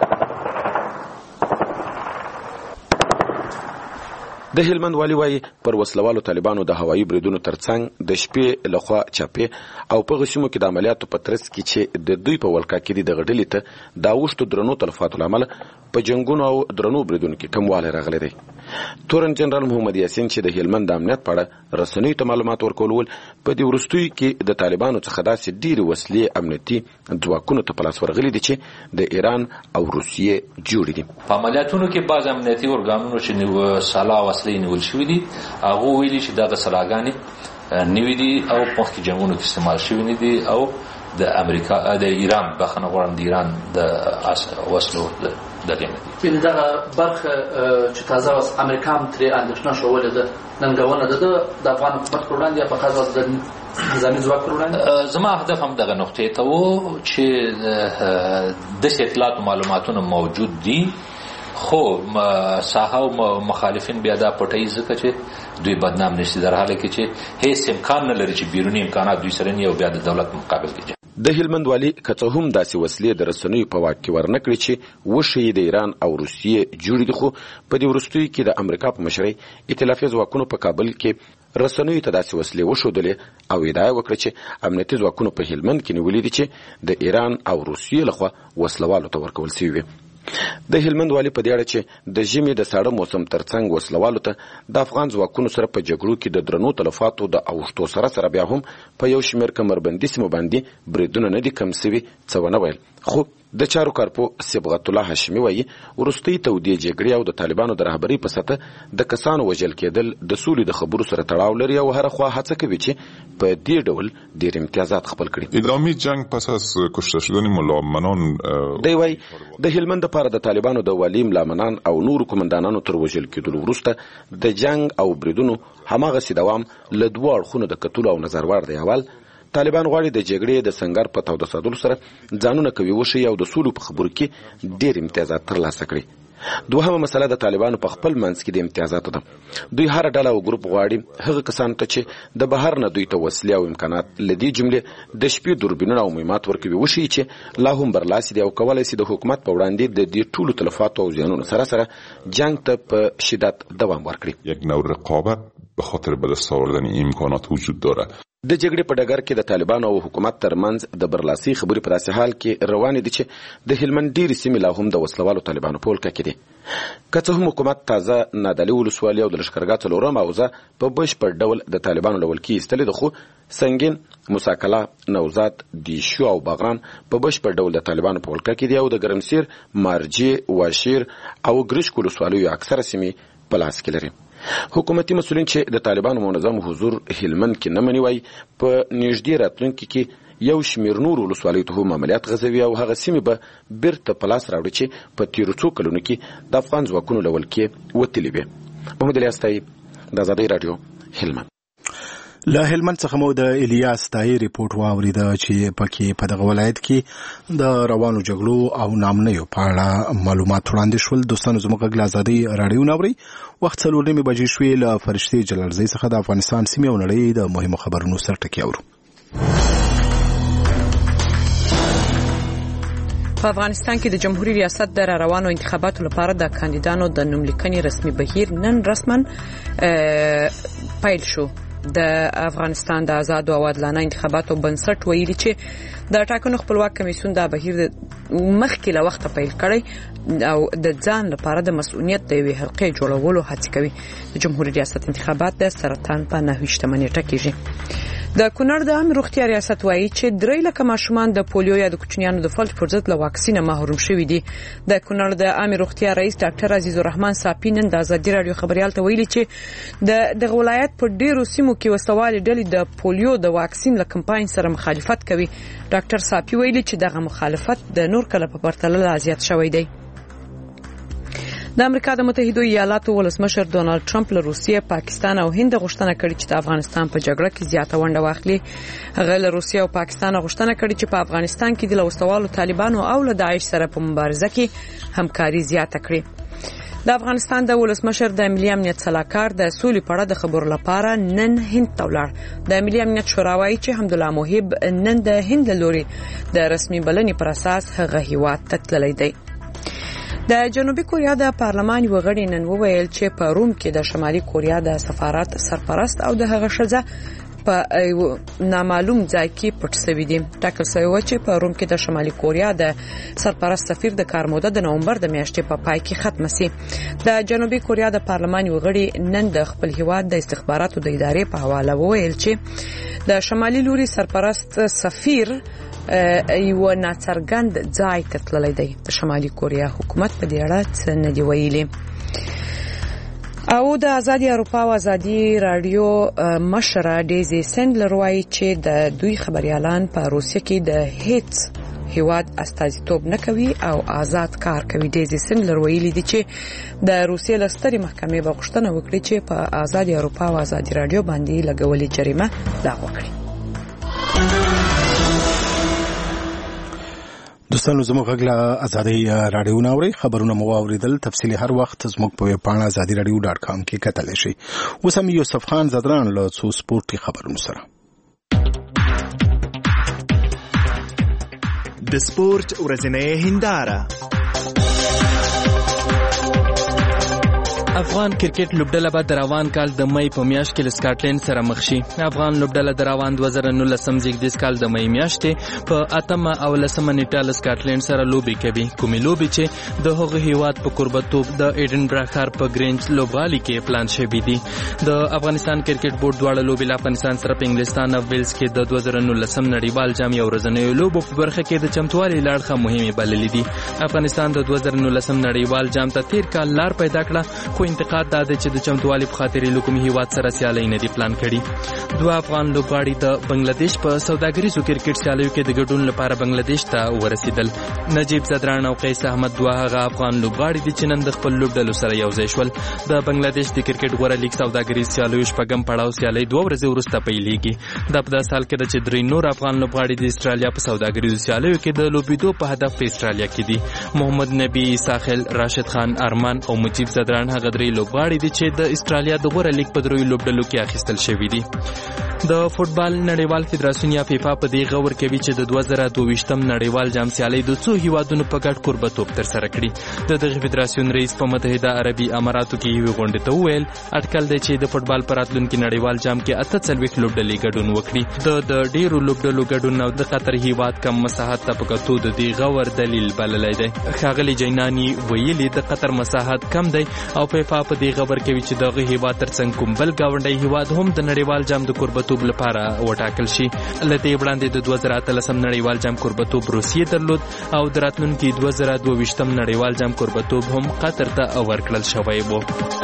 د هلمند والي وایي پر وسلوالو طالبانو د هوایي بریدونو ترڅنګ د شپې لخوا چاپې او په هغو سیمو کې د عملیاتو په ترڅ کې چې د دوی په ولکه کې دي دغه ډلې ته د اوښتو درنو تلفاتو له امله په جنګونو او درنو بریدونو کې کموالی راغلی دی. تورن جنرال محمد یاسین چې د هلمند د امنیت په اړه رسنیو ته معلومات ورکول ول په دې وروستیو کې د طالبانو څخه داسې ډېرې وسلې امنیتي ځواکونو ته په لاس ورغلي دي چې د ایران او روسیې جوړې دي. په عملیاتونو کې بعض امنیتي ارګانونو چې سلا وسلې نیول شوي دي هغه ویلي چې دغه سلاګانې نوي دي او په مخکې جنګونو کې استعمال شوي نه دي او د امریکا د ایران بخښنه غواړم د ایران د وسلو دغه نه دي. په دغه برخه چې تازه اوس امریکا هم ترې اندېښنه شولې ده ننګونه ده د افغان حکومت پر وړاندې په خاص د نظامي ځواک پر وړاندې. زما هدف هم دغه نقطې ته و چې د اطلاعات معلوماتونه موجود دي خو ساحه او مخالفین بیا دا پټوي ځکه چې دوی بدنام نشي در حاله کې چې هیڅ امکان نه لري چې بیرونی امکانات دوی سره نه او بیا د دولت مقابل کې. د هلمند والي که څه هم داسې وسلې د رسنیو په واک کې ورنکړي چې وښیي د ایران او روسیې جوړې دي، خو په دې وروستیو کې د امریکا په مشرۍ ائتلافي ځواکونو په کابل کې رسنیو ته داسې وسلې وښودلې او ادعا یې وکړه چې امنیتي ځواکونو په هلمند کې نیولې دي چې د ایران او روسیې لخوا وسلوالو ته ورکول شوي وي. د هلمند والي په دې اړه چې د ژمي د ساړه موسم ترڅنګ وسلوالو ته د افغان ځواکونو سره په جګړو کې د درنو تلفاتو د اوښتو سره بیا هم په یو شمېر کمربندي سیمو باندې بریدونه نه دي کم سوي څه ونه ویل. خو د چارو کارپو صبغت الله هاشمي وایي وروستۍ تودې جګړې او د طالبانو د رهبرۍ په سطح د کسانو وژل کېدل د سولې د خبرو سره تړاو لري او هره خوا هڅه کوي چې په دې ډول ډېر امتیازات خپل کړي. ادامه جنگ پس از کشته شدن ملامنان دی وایي د هلمند لپاره د طالبانو د والي ملامنان او نورو قومندانانو تر وژل کېدلو وروسته د جنگ او بریدونو هماغسې دوام له دوه اړخونو د کتلو او نظر وړ دی. اول طالبان غواړي د جګړې د سنگر په توده ساتلو سره ځانونه کوي وشي او د سولې په خبرو کې ډېر امتیازات ترلاسه کړي. دوهمه مسله د طالبانو په خپل منځ کې د امتیازاتو ده. دوی هر ډله او ګروپ غواړي هغه کسانو ته چې د بهر نه دوی ته وسلې او امکانات لدی جملې د شپې دوربینونه او مهمات ورکوي وشي چې لا هم برلاسي دي او کولای شي د حکومت په وړاندې د دې ټولو تلفاتو او زیانونو سره سره جنگ ته په شدت دوام ورکړي. یک نوع رقابت به خاطر به دست آوردن امکانات وجود داره. د جګړې په ډګر کې د طالبانو او حکومت ترمنځ د برلاسي خبرې په داسې حال کې روانې دي چې د هلمند ډېرې سیمې لا هم د وسلوالو طالبانو په ولکه کې دي. که څه هم حکومت تازه نادعلي ولسوالي او د لښکرګاه څلورمه حوزه په بشپړ ډول د طالبانو له ولکې ایستلې ده، خو سنګین، موساکلا، نوزاد، دیشو او باغران په بشپړ ډول د طالبانو په ولکه کې دي او د ګرمسیر، مارجې، واشیر او ګرشک ولسوالیو اکثره سیمې په لاس کې لري. حکومتي مسؤلین چې د طالبانو منظم حضور هلمند کې نه مني وایي په نږدې راتلونکي کې یو شمېر نور ولسوالیو ته هم عملیات غځوي او هغه سیمې به بیرته په لاس راوړي چې په تېرو څو کلونو کې د افغان ځواکونو له ولکې وتلي وي. محمد الیاس طیب، د ازادۍ راډیو، هلمند. له هلمند څخه مو د الیاس طای ریپورت واوریده چې پکې په دغه ولایت کې د روانو جګړو او نامنیو په اړه معلومات وړاندې شول. دوستانو زموږ غږ له ازادۍ راډیو ناوري وخت 4:30 بجې شوې. له فرشتي جلالزۍ څخه د افغانستان سیمې او نړۍ د مهمو خبرونو سر ټکي اورو. په افغانستان کې د جمهوریت ریاست د روانو انتخاباتو لپاره د کاندیدانو د نوملیکنې رسمي بهیر نن رسماً پیل شو. د افغانستان د آزاد او عادلانه انتخاباتو بنسټ ویلي چې د ټاکنو خپلواک کمیسیون د بهیر مخکې له وخته پیل کړی او د ځان لپاره د مسؤلیت د یوې حلقې جوړولو هڅه کوي. د جمهوریت ریاست انتخابات د سرطان په 9 نیټه کېږي. د کونړ د عامه روغتیا ریاست وایي چې 3 لک ماشومان د پولیو یا د کوچنیانو د فلج پر ضد له واکسین محروم شوي دي. د کونړ د عامه روغتیا رئیس ډاکټر عزیز الرحمن صافی نن د ازادي راډیو خبريال ته ویلي چې د ولایت په ډیرو سیمو کې وسوالي ډلې د پولیو د واکسین له کمپاین سره مخالفت کوي. ډاکټر صافی ویلي چې دغه مخالفت د نور کله په پرتله لا زیات شوی دی. د امریکا د متحده ایالاتو ولسمشر ډونالد ټرمپ له روسیې، پاکستان او هند غوښتنه کړې چې د افغانستان په جګړه کې زیاته ونډه واخلي. هغه له روسیې او پاکستان غوښتنه کړې چې په افغانستان کې د لوستوالو طالبانو او له داعش سره په مبارزه کې همکاري زیاته کړي. د افغانستان د ولسمشر د ملي امنیت صلاحکار د سولې په اړه د خبرو لپاره نن هند ته ولاړ. د ملي امنیت شورا وایي چې حمدالله موهب نن د هند له لوري د رسمي بلنې پر اساس هغه هیواد ته تللی دی. د جنوبي کوریا د پارلمان یو غړي نن وویل چې په روم کې د شمالي کوریا د سفارت سرپرست او د هغه ښځه په نامعلوم ځای کې پټ شوی دي. ټاکل شوی و چې په روم کې د شمالي کوریا د سرپرست سفیر د کار موده د نومبر د میاشتې په پای کې ختم شي. د جنوبي کوریا د پارلمان یو غړي نن د خپل هیواد د استخباراتو د ادارې په حواله وویل چې د شمالي لوري سرپرست سفیر یو ناڅرګند ځای ته تللی دی. د شمالي کوریا حکومت په دې اړه څه نه دی ویلي. او د ازادي اروپا او ازادي رادیو مشره ډیزي سندلر وایي چې د دوی خبريالان په روسیه کې د هیڅ هیواد استازیتوب نه کوي او آزاد کار کوي. ډیزي سندلر ویلي دي چې د روسیې لستري محکمې به غوښتنه وکړي چې په ازادي اروپا او ازادي رادیو باندې لګولې جریمه لغوه کړي. دوستانو زموږ غږ له ازادۍ راډیو ناوري خبرونه مو واوریدل. تفصیلی هر وخت زموږ په پاڼه azadiradio.com کې کتلی شئ. اوس هم یوسف خان زدران له څو سپورتي خبرونو سره. د سپورت ورځنۍ هنداره. افغان کرکټ لوبډله به د روان کال د مې په میاشت کې له سکاټلند سره مخ شي. افغان لوبډله د روان 2019 زیږدیز کال د مې میاشتې په 8 او 10 نیټه له سکاټلند سره لوبي کوي. کومې لوبي چې د هغه هیواد په قربتوب د ایډنبرا ښار په ګرینج لوبغالي کې پلان شوی دي. د افغانستان کرکټ بورډ دواړه لوبي له افغانستان سره په انګلستان او ویلز کې د 2019 نړیوال جام یو ورځنیو لوبو په برخه کې د چمتووالي لاړخه مهمه بللې دي. افغانستان د 2019 نړیوال جام ته تیر کال لار پیدا کړه، خو توپو انتقاد دا دی چې د چمتووالي په خاطر له کوم هیواد سره سیالي نه دي پلان کړي. 2 افغان لوبغاړي د بنگلاديش په سوداګریزو کرکټ سیالیو کې د ګډون لپاره بنگلاديش ته ورسېدل. نجیب زدران او قیس احمد 2 هغه افغان لوبغاړي دي چې نن د خپل لوبډلو سره یو ځای شول. د بنگلاديش د کرکټ غوړه لیګ سوداګریز سیالیو شپږم پړاو سیالي 2 ورځې وروسته پیلېږي. دا په داسې حال کې ده چې 3 نور افغان لوبغاړي د استرالیا په سوداګریزو سیالیو کې د لوبېدو په هدف په استرالیا کې دي. محمد نبی، ساحل، راشد خان، ارمان او مجیب زدران هغه 3 لوبغاړي دي چې د استرالیا د غوړه لیګ په 3 لوبډلو کې اخیستل شوي دي. د فوتبال نړیوال فدراسیون یا فیفا په دې غور کوي چې د 2022م نړیوال جام سیالي د څو هیوادونو په ګډ کوربتوب ترسره کړي. د فدراسیون رئیس په متحده عربي اماراتو کې یو غونډه ته وویل اټکل دی چې د فوتبال په راتلونکي نړیوال جام کې 48 لوبډلې ګډون وکړي. د ډیرو لوبډلو ګډون او د قطر هیواد کم مساحت ته په کتو د دې غور دلیل بللی دی. ښاغلي جینانی ویلي د قطر مساحت کم دی او فیفا په دې غور کوي چې دغه هیواد ترڅنګ کوم بل ګاونډی هیواد هم د نړیوال جام د کوربتوب لپاره وټاکل شي. لته وړاندې د 2013 نړیوال جام کوربتوب روسیې درلود او د راتلونکي 2022م نړیوال جام کوربتوب هم قطر ته ورکړل شوی و.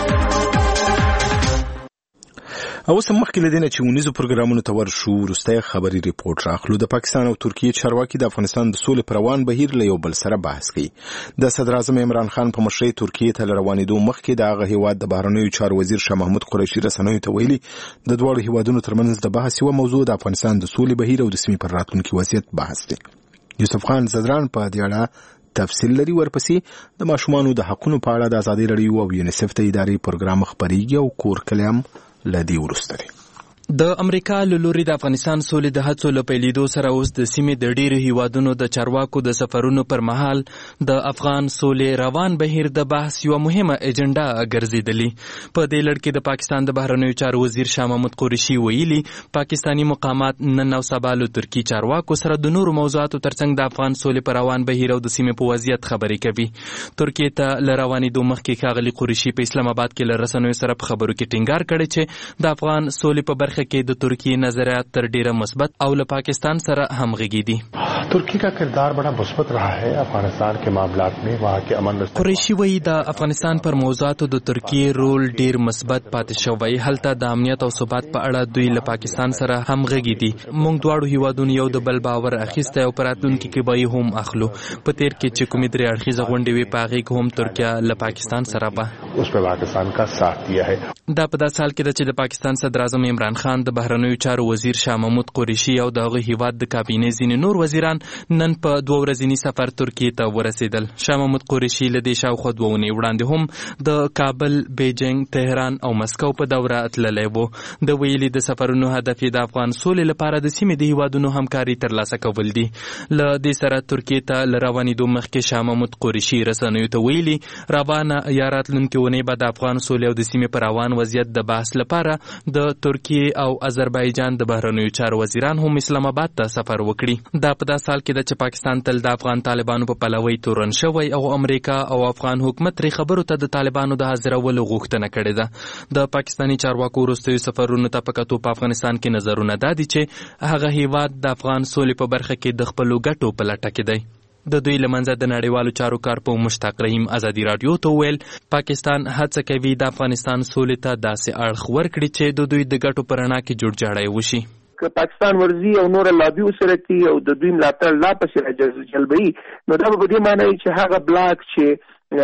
اوس مخکې لدینه چې ونیزو پروګرامونو ته ورشو وروستی خبري ریپورت راخلو. د پاکستان او ترکیې چارواکي د افغانستان د سولې پر روان بهیر له یو بل سره بحث کوي. د صدر اعظم عمران خان په مشرۍ ترکیې ته روانېدو مخکې د هغه هیواد د بهرنیو چارو وزیر شاه محمود قریشي رسنیو ته ویلي د دواړو هیوادونو ترمنځ د بحث یوه موضوع د افغانستان د سولې بهیر او د سیمې پر راتلونکي وضعیت بحث دی. یوسف خان زدران په دې اړه تفصیل لري. ورپسې د ماشومانو د حقونو په اړه د ازادي راډیو او یونیسف ته اداري پروګرام خبريږي او کور کلام لدی ورسته دی. د امریکا له لوري د افغانستان سولې د هڅو له پیلېدو سره اوس د سیمې د ډېرو هیوادونو د چارواکو د سفرونو پر مهال د افغان سولې روان بهیر د بحث یوه مهمه اجنډا ګرځېدلې. په دې لړ کې د پاکستان د بهرنیو چارو وزیر شاه محمود قریشي ویلي پاکستاني مقامات نن او سبا له ترکي چارواکو سره د نورو موضوعاتو ترڅنګ د افغان سولې پر روان بهیر او د سیمې په وضعیت خبرې کوي. ترکیې ته له روانېدو مخکې ښاغلي قریشي په اسلام آباد کې له رسنیو سره په خبرو کې ټینګار کړی چې د افغان سولې په برخه کې د ترکیې نظریات تر ډیره مثبت او له پاکستان سره همغږي دي. ترکی کا کردار بڑا مثبت رہا ہے افغانستان کے معاملات میں. وہاں کے امن قریشی وایي د افغانستان پر موضوعاتو د ترکیې رول ډیر مثبت پاتې شوی. هلته د امنیت او ثبات په اړه دوی له پاکستان سره همغږي دي. موږ دواړو هیوادونو یو د بل باور اخیستی او په راتلونکي کې به یې هم اخلو. په تیر کې چې کومې 3 اړخیزه غونډې وې په هغې کې هم ترکیه له پاکستان سره به اس پہ پاکستان کا ساتھ دیا ہے. دا په داسې حال کې ده چې د پاکستان صدر اعظم عمران خان د بهرنیو چارو وزیر شاه محمود قریشي او د هغه هیواد د کابینې ځینې نور وزیران نن په 2 ورځني سفر ترکیې ته ورسېدل. شاه محمود قریشي له دې شاوخوا 2 اونۍ وړاندې هم د کابل، بیجینګ، تهران او مسکو په دوره تللی و. د ویلي د سفرونو هدف یې د افغان سولې لپاره د سیمې د هیوادونو همکاري ترلاسه کول دي. له دې سره ترکیې ته له روانېدو مخکې شاه محمود قریشي رسنیو ته ویلي روانه یا راتلونکې اونۍ به د افغان سولې او د سیمې په روان وضعیت د بحث لپاره د ترکیې او آذربایجان د بهرنیو چارو وزیران هم اسلام آباد ته سفر وکړي. دا په داسې حال کې ده چې پاکستان تل د افغان طالبانو په پلوۍ تورن شوی او امریکا او افغان حکومت ترې خبرو ته د طالبانو د حاضرولو غوښتنه کړې ده. د پاکستاني چارواکو وروستیو سفرونو ته په کتو په افغانستان کې نظرونه دا دي چې هغه هیواد د افغان سولې په برخه کې د خپلو ګټو په لټه کې دی. د دوی لمنځه د نړیوالو چارو کارپوه مشتاق رحیم ازادي راډیو ته ویل پاکستان هڅه کوي د افغانستان سولې ته داسې اړخ ورکړي چې د دوی د ګټو په رڼا کې جوړجاړی وشي. که پاکستان ورزي او نور لابي وسره کوي او د دوی ملاتړ لا پسې جلبوي نو دا به دې معنی چې هغه بلاک چې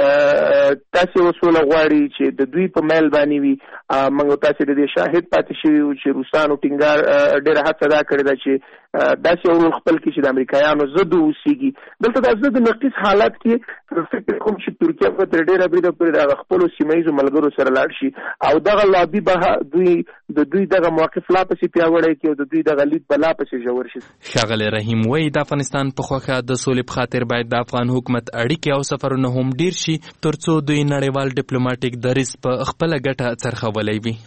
تاسو وسوله غواړي چې د دوی په میل باندې وي. موږ تاسو د دې شاهد پاتې شوي چې روسانو ټینګار ډېره هڅه دا کړې ده چې داسې ورول خپل کې چې د امریکایانو ضد اوسېږي. دلته د ضد نقیص حالت کې فکر کوم چې ترکیه به تر ډېره بریده پورې د خپلو سیمه ییزو ملګرو سره لاړ شي او دغه لابي به دوی دغه موقف لا پسې پیاوړی کړي او د دوی دغه لید به لا پسې ژور شي. ښاغلی رحیم وایي د افغانستان په خوښه د سولې په خاطر باید د افغان حکومت اړیکې او سفرونه هم ډېر شي ترڅو دوی نړیوال ډیپلوماټیک دریځ په خپله ګټه څرخولی وي.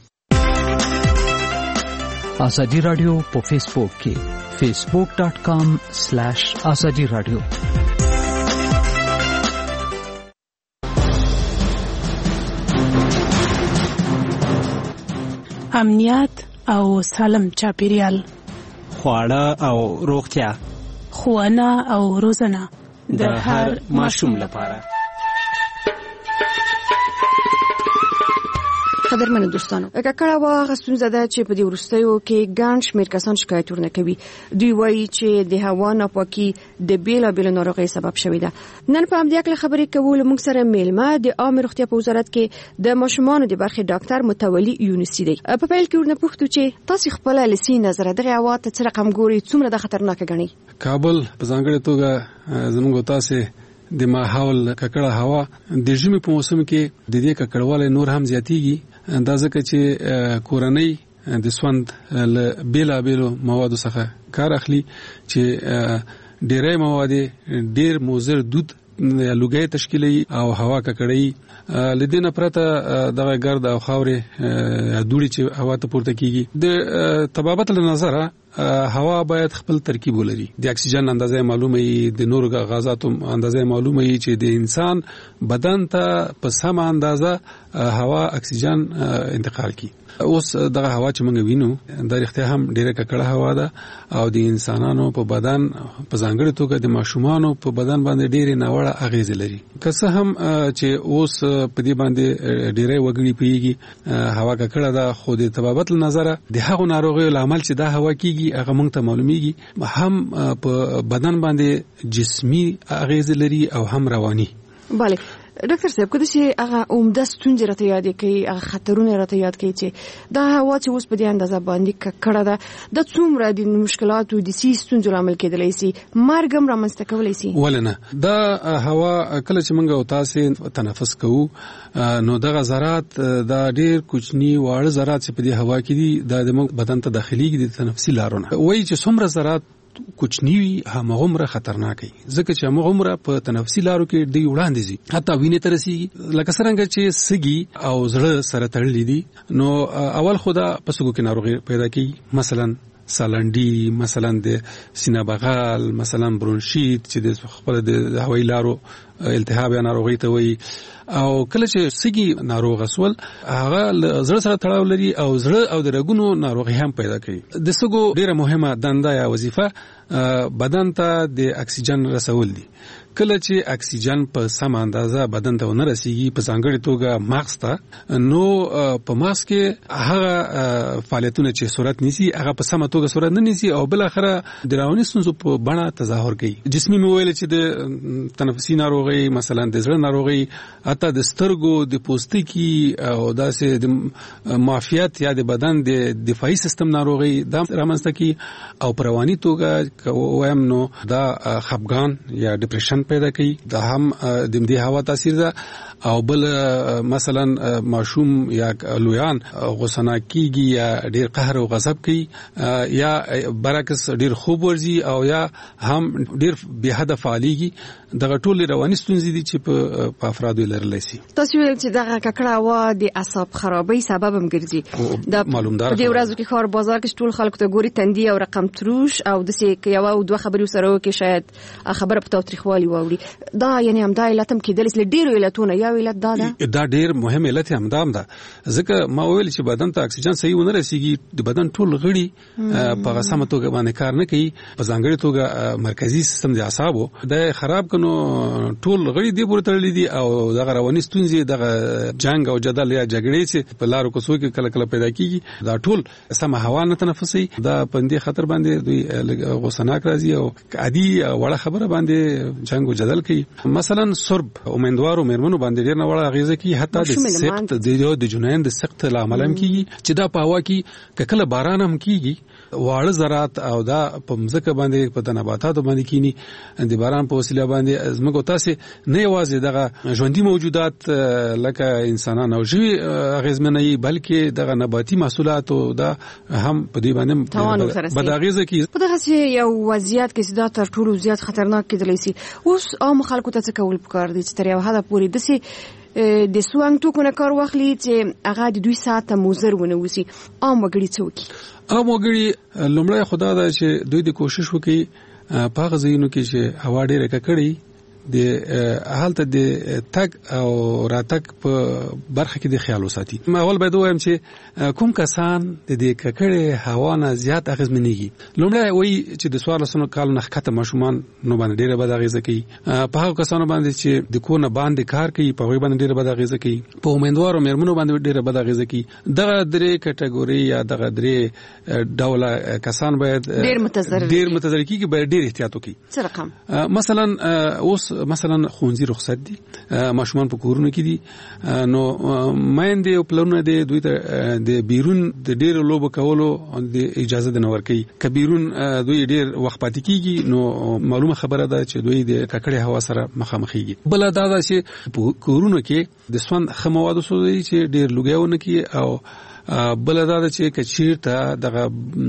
ازادي راډیو په فیسبوک کې facebook.com/ازادي راډیو. امنیت او سالم چاپیریال، خواړه او روغتیا، ښوونه او روزنه د هر ماشوم لپاره. قدرمن دوستانو ککړه واغه ستونزه ده چې په دې وروستیو کې ګڼ شمېر کسان شکایتونه کوي. دوی وایي چې د هوا ناپاکي د بیلابېلو ناروغیو سبب شوې ده. نن په همدې اړه خبرې کوو. موږ سره میلمه د عامه روغتیا په وزارت کې د ماشومانو د برخې ډاکټر متولي یونسي دی. په پیل کې ورنه پوښتو چې تاسو خپل لسی نظر دغه هوا ته څه رقم ګوري، څومره د خطرناک غني؟ کابل په ځانګړې توګه زموږ تاسو د ماحول ککړه هوا د ژمي په موسم کې د دې ککړواله نور هم زیاتیږي. دا ځکه چې کورنۍ د سوند له بیلابېلو موادو څخه کار اخلي چې ډېری مواد ډېر مضر دود یا لوګي تشکیلي او هوا ککړی. لدینه پرته دغه ګرد او خاورې دوړي چې هوا ته پورته کیږي. د طبابت له نظره هوا باید خپل ترکیب ولري. د اکسیجن اندازه معلومه وي، د نورو غازاتو اندازه معلومه وي چې د انسان بدن ته په سم اندازه هوا اکسیجن انتقال کی. اوس دغه هوا چې موږ وینو د اړتیا هم ډیره ککړه هوا ده او د انسانانو په بدن په ځانګړي توګه د ماشومانو په بدن باندې ډیره ناوړه اغیز لري. که څه هم چې اوس په دې باندې ډیره وګړي پیږي هوا ککړه ده، خو د طبابت نظر د هغو ناروغیو لامل چې دا هوا کیږي هغه موږ ته معلومیږي، هم په بدن باندې جسمي اغیز لري او هم رواني. بله ډاکټر صاحب، کله چې هغه عمده ستونزې راته یاد کوي، هغه خطرونه راته یاد کوي چې دا هوا چې اوس په دې اندازه باندې ککړه ده، د څومره د مشکلاتو د ستونزو لامل کېدلی شي، مرګ هم رامنځته کولی شي؟ ولنه دا هوا کله چې موږ او تاسو تنفس کوو نو دغه ذرات دا ډېر کوچني واړه ذرات چې په دې هوا کې دي دا د موږ بدن ته داخليږي د تنفسي لارونه. وایي چې څومره ذرات کوچنی وي همغومره خطرناک وي، ځکه چې همغومره په تنفسي لارو کې دی وړاندې ځي، حتی وینې ته رسیږي. لکه څنګه چې سږي او زړه سره تړلي دي، نو اول خدا په سږو کې ناروغي پیدا کیږي، مثلا سالنډي، مثلا د سینه بغل، مثلا برونشیت چې د خپل د هوایي لارو التهاب یا ناروغي ته وایي. او کله چې سږي ناروغ اسول هغه زړه سره تړاو لري او زړه او د رګونو ناروغي هم پیدا کوي. د سږو ډیره مهمه دنده یا وظیفه بدن ته د اکسیجن رسول دي. کله چې اکسیجن په سم اندازه بدن ته ونه رسیږي، په ځانګړي توګه مغز ته، نو په مغز کې هغه فعالیتونه چې صورت نیسي هغه په سمه توګه صورت نه نیسي او بل اخره د رواني ستونزو په بڼه تظاهر کوي. جسمي مویل چې د تنفسي ناروغي، مثلا د زړه ناروغي، حتی د سترګو، د پوستکي او داسې د معافیت یا د بدن د دفاعي سیستم ناروغي دا رامنځته کی. او په رواني توګه وایم نو دا خپګان یا ډیپریشن پیدا کوي. دا هم د دې هوا تاثیر ده. او بل مثلا ماشوم یا لویان غوسه کیږي یا ډیر قهر او غضب کوي، یا برعکس ډیر خوب ورزي او یا هم ډیر به هدف فعالیږي. دغه ټول رواني ستونزې دي چې په افرادو لرلی شي. تاسو ویل چې دغه ککړه هوا د اعصاب خرابۍ سبب هم ګرځي. دا معلومدار دی ورځو کې خار بازار کې ټول خلکو ته ګوري تندي او رقم تروش او د سې یو او دوه خبرې سره کې شاید خبره په تاریخوالي واوري. دا یعنی هم دا علت هم کېدلی چې ډېر علتونه یا علت دا ډېر مهم علت هم ده، ځکه ما ویل چې بدن ته اکسیجن صحیح ونه رسیږي، د بدن ټول غړي په سمه توګه باندې کار نه کوي، په ځانګړي توګه مرکزي سیستم د اعصابو د خراب کنو ټول غړي دی پورته تړلي دي او دغه رواني ستونزې، دغه جنگ او جدل یا جګړې چې په لارو کوڅو کې کله کله پیدا کیږي، دا ټول سم هوا نه تنفسي، دا پندې خطر باندې دوی غوسناک راځي او عادي وړه خبره باندې جنگ او جدل کوي. مثلا سرب امیندوارو مېرمنو باندې ډېر ناوړه اغیزه کوي، حتی د سخت د جنین د سخت لامل هم کیږي چې دا په هوا کې کله باران هم کیږي، واړه ذرات او دا په مځکه باندې په نباتاتو باندې کینی، د باران په وسیله باندې زموږ تاسو نه یوازې دغه ژوندۍ موجودات لکه انسانان او ژوي اغیزمنوي، بلکې دغه نباتي محصولات او دا هم په دې باندې بد اغیزه کوي. په دغه یو وضعیت کې دا تر ټولو زیات خطرناک کېدلی شي. اوس عام خلکو ته څه کول پکار دي چې تر یو حده پورې داسې د سوانګ توکو نه کار واخلي چې هغه د دوی ساعته مضر ونه وسی؟ عام وګړي څه وکړي؟ عام وګړي لومړی خدا دا چې دوی د کوشش وکړي په هغه ځایونو کې چې هوا ډېره ککړې د حالت د تګ او راتګ په برخه کې د خیال وساتي. اول باید وایم چې کوم کسان د دې ککړې هوا نه زیات اغېزمنېږي. لومړی وایي چې د 14 کال نه ښکته ماشومان نو باندې ډېره بده اغېزه کوي. په هغو کسانو باندې چې د کور نه باندې کار کوي په هغوی باندې ډېره بده اغېزه کوي. په امیندوارو مېرمنو باندې ډېره بده اغېزه کوي. دغه درې کټګوري یا دغه درې ډوله کسان باید ډېر متضرر کیږي، باید ډېر احتیاط وکړي. څه رقم؟ مثلا اوس مثلا ښوونځي رخصت دي، ماشومان په کورونو کې دي، نو میندې او پلرونه دوی ته د بیرون د ډېرو لوبو کولو د اجازه نه ورکوي. که بیرون دوی ډېر وخت پاتې کیږي نو معلومه خبره ده چې دوی د ککړې هوا سره مخامخېږي. بله دا ده چې په کورونو کې د سون ښه موادو سوځي چې ډېر لوګی ونه کړي، او بل دا چې کچیرته دغه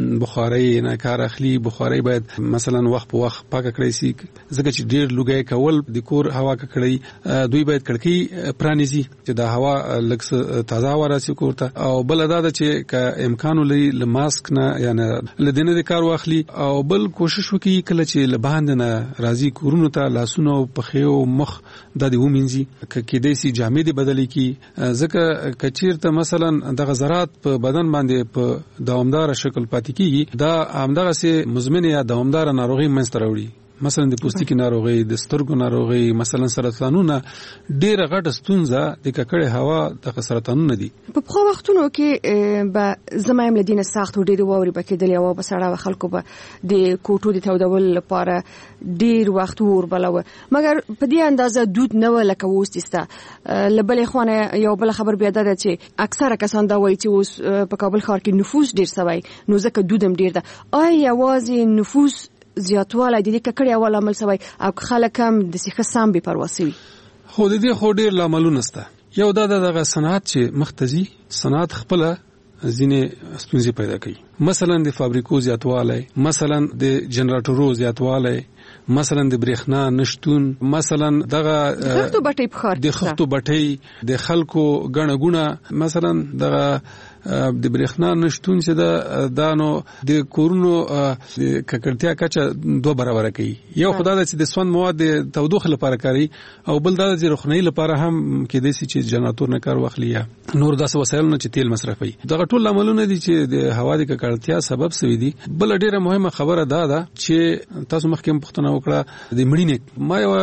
بخاري نه کار اخلي، بخاري باید مثلا وخت په وخت پاکه کړی شي، ځکه چې ډیر لوګي کول د کور هوا ککړی. دوی باید کړکۍ پرانیزي چې د هوا لږ تازه هوا راسي کور ته. او بل دا چې که امکان لري له ماسک نه یعنی له دینه د کار واخلي، او بل کوشش وکړي کله چې له باندې نه راځي کورونو ته لاسونه او پخې او مخ د دې ومنځي، کې دې سي جامې دې بدلې کی، ځکه کچیرته مثلا دغه زرات په بدن باندې په دوامدار شکل پاتې کیږي، دا همدغه سي مزمن یا دوامدار ناروغي منځ ته راوړي. مثلا د پوستکي ناروغي، د سترګو ناروغي، مثلا سرطانونه ډیره غټه ستونزه د ککړې هوا د سرطانونه دي. په خو وختونو کې به زمایم لدینه سخت او ډیره ووري بکیدل او په سړه خلکو به د کوټو د تودول لپاره ډیر وخت ور بلوه، مګر په دې اندازه دود نه ولکه وستسته. لبل خوانه یو بل خبر بیا ده چې اکثره کسان دا وایي چې اوس په کابل ښار کې نفوس ډیر سوی، نو ځکه دودم ډیر ده. آیا یوازې نفوس زیاتوالی د دې ککړې هوا لامل سوی او خلک هم د سیخه سم بې پروا سوي؟ خو د دې خو ډیر لاملونه شته. یو دا دغه صنعت چې مختزي صنعت خپله ځینې ستونزې پیدا کوي، مثلا د فابریکو زیاتوالی، مثلا د جنراتورو زیاتوالی، مثلا د برېښنا نشتون، مثلا دغه خښتو بټۍ په ښار کې د خښتو بټۍ، د خلکو ګڼه ګوڼه، مثلا دغه د برېښنا نشتون چې دا نو د کورونو د ککړتیا کچه 2 برابره کوي. یو خدای د چې د سون مواد د تودوخه لپاره کاری، او بل دا د روښنايي لپاره هم کېدای شي چې جنراتور نه کار واخلي یا نور داسې وسایل نه چې تیل مصرفوي. دغه ټول عملونه دي چې د هوا د ککړتیا سبب شوي دي. بل ډیره مهمه خبره ده چې تاسو مخکې پوښتنه وکړه د مړینې. ما یو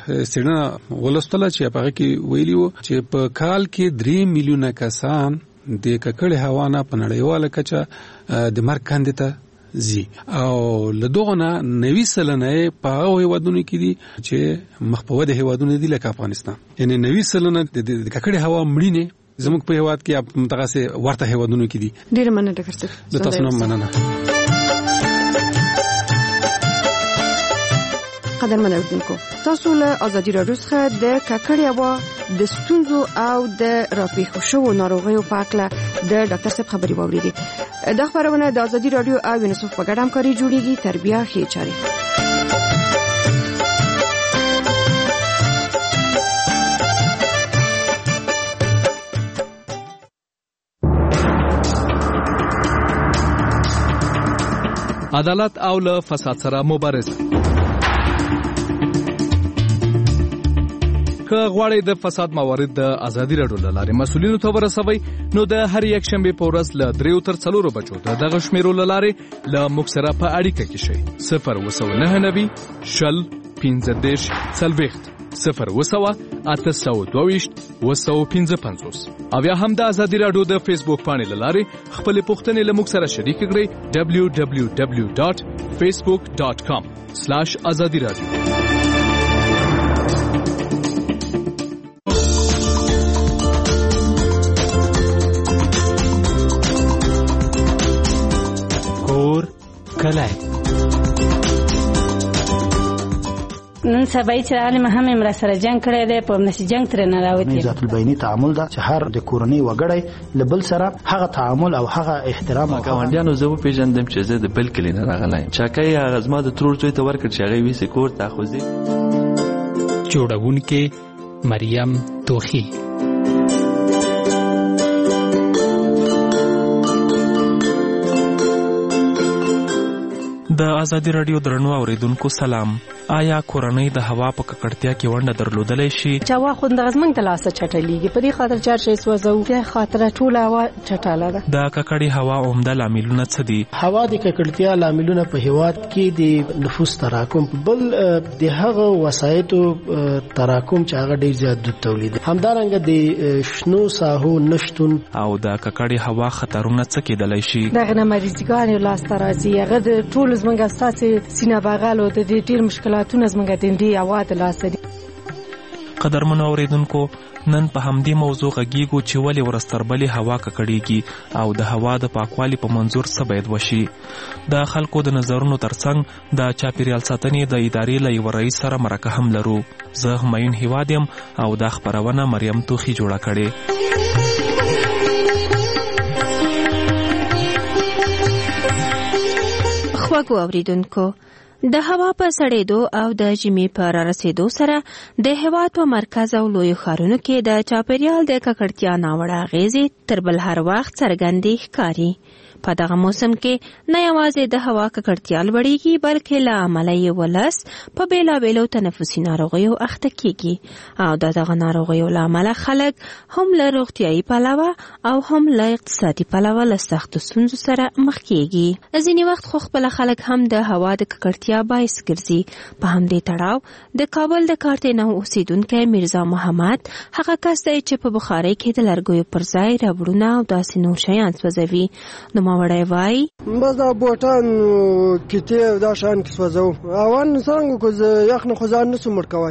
څېړنه ولوستله چې په هغه کې ویلي وو چې په کال کې 3 میلیونه کسان د ککړې هوا نه په نړیواله کچه د مرګ کندې ته ځي، او له دغه نه 90% په هغو هیوادونو کې دي چې مخ په وده هیوادونه دي لکه افغانستان. یعنی 90% د ککړې هوا مړینې زموږ په هیواد کې متغاسه ورته هیوادونو کې دي. ډیره مننه ډاکټر صاحب. د تاسو نوم مننه. قدرمن اوریدونکو، تاسو له ازادي راډیو څخه د ککړې هوا د ستونزو او د راپېښو شوو ناروغیو په اړه د ډاکټر صاحب خبري واورېدې. دا خبرونه د ازادي راډیو او یونیسف په ګډه همکاري جوړیږي. تربیه ښې چارې. عدالت او له فساد سره مبارزه. که غواړئ د فساد موارد د ازادي راډیو له لارې مسؤلینو ته ورسوئ، نو د هر یک شنبې په ورځ له 3 تر 4 بجو د دغه شمیرو له لارې له موږ سره په اړیکه کې شئ. 029 شل 15 40 02822 255. او یا هم د ازادي راډیو د فیسبوک پاڼې له لارې خپل پوښتنې له موږ سره شریک کړئ. www.facebook.com/azadi radio. کله نن سبا چې عالم هم امر سره جنگ کړی دی، په نشي جنگ تر نه راوتی. ذات البینی تعامل دا چې هر د کورنۍ وګړی لبل سره هغه تعامل او هغه احترام او ګاونډیانو زه پیژندم چې زه د بل کلی نه راغلی. چاکای هغه زما د ترور څوی ته ورکړ چې هغه ویسه کور ته خوځي. جوړونکې مریم توخی. د ازادي راډیو درنو اوریدونکو سلام. آیا کورنۍ د هوا په ککړتیا کې ونډه درلودلی شي؟ چې هوا خو دغه زمونږ د لاسه چټلیږي، په دې خاطر چې هر شی سوځو، په خاطر ټوله هوا چټاله ده. د ککړې هوا عمده لاملونه څه دي؟ هوا د ککړتیا لاملونه په هیواد کې د نفوس تراکم، بل د هغه وسایطو تراکم چې هغه ډیر زیات د تولید، همدارنګه د شنو ساحو نشتون او د ککړې هوا خطرونه څه کېدلی شي؟ دغه نه مریضګان لاسته راځي، هغه د ټول زمونږ ستاسو سینه بغل او د ډیر مشکلاتونه زمونږ د دې هوا د لاسه دي. قدرمنو اوریدونکو، نن په همدې موضوع غږیږو چې ولې ورستربلې هوا ککړیږي او د هوا د پاکوالي په منظور څه باید وشي. د خلکو د نظرونو ترڅنګ د چاپیریال ساتنې د ادارې له یوه رئیس سره مرکه هم لرو. زه همایون هیواد یم او دا خپرونه مریم توخي جوړه کړې. خواږو اوریدونکو، د هوا په سړېدو او د ژمي په رارسېدو سره د هېواد په مرکز او لویو ښارونو کې د چاپیریال د ککړتیا ناوړه اغېزې تر بل هر وخت څرګندې ښکاري. په دغه موسم کې نه یوازې د هوا ککړتیا لوړېږي، بلکې له امله یې ولس په بېلابېلو تنفسي ناروغیو اخته کېږي او د دغه ناروغیو له امله خلک هم له روغتیایي پلوه او هم له اقتصادي پلوه له سختو ستونزو سره مخ کېږي. ځینې وخت خو خپله خلک هم د هوا د ککړتیا باعث ګرځي. په همدې تړاو د کابل د کارتې نو اوسیدونکی میرزا محمد هغه کس دی چې په بخارۍ کې د لرګیو پر ځای ربړونه او داسې نور شیان سوځوي. نوموړی وایي بس دا بوټان کیتې دا شیان کې سوځو. اول څنګه کو یخ نه خو ځان نسو مړ کوی،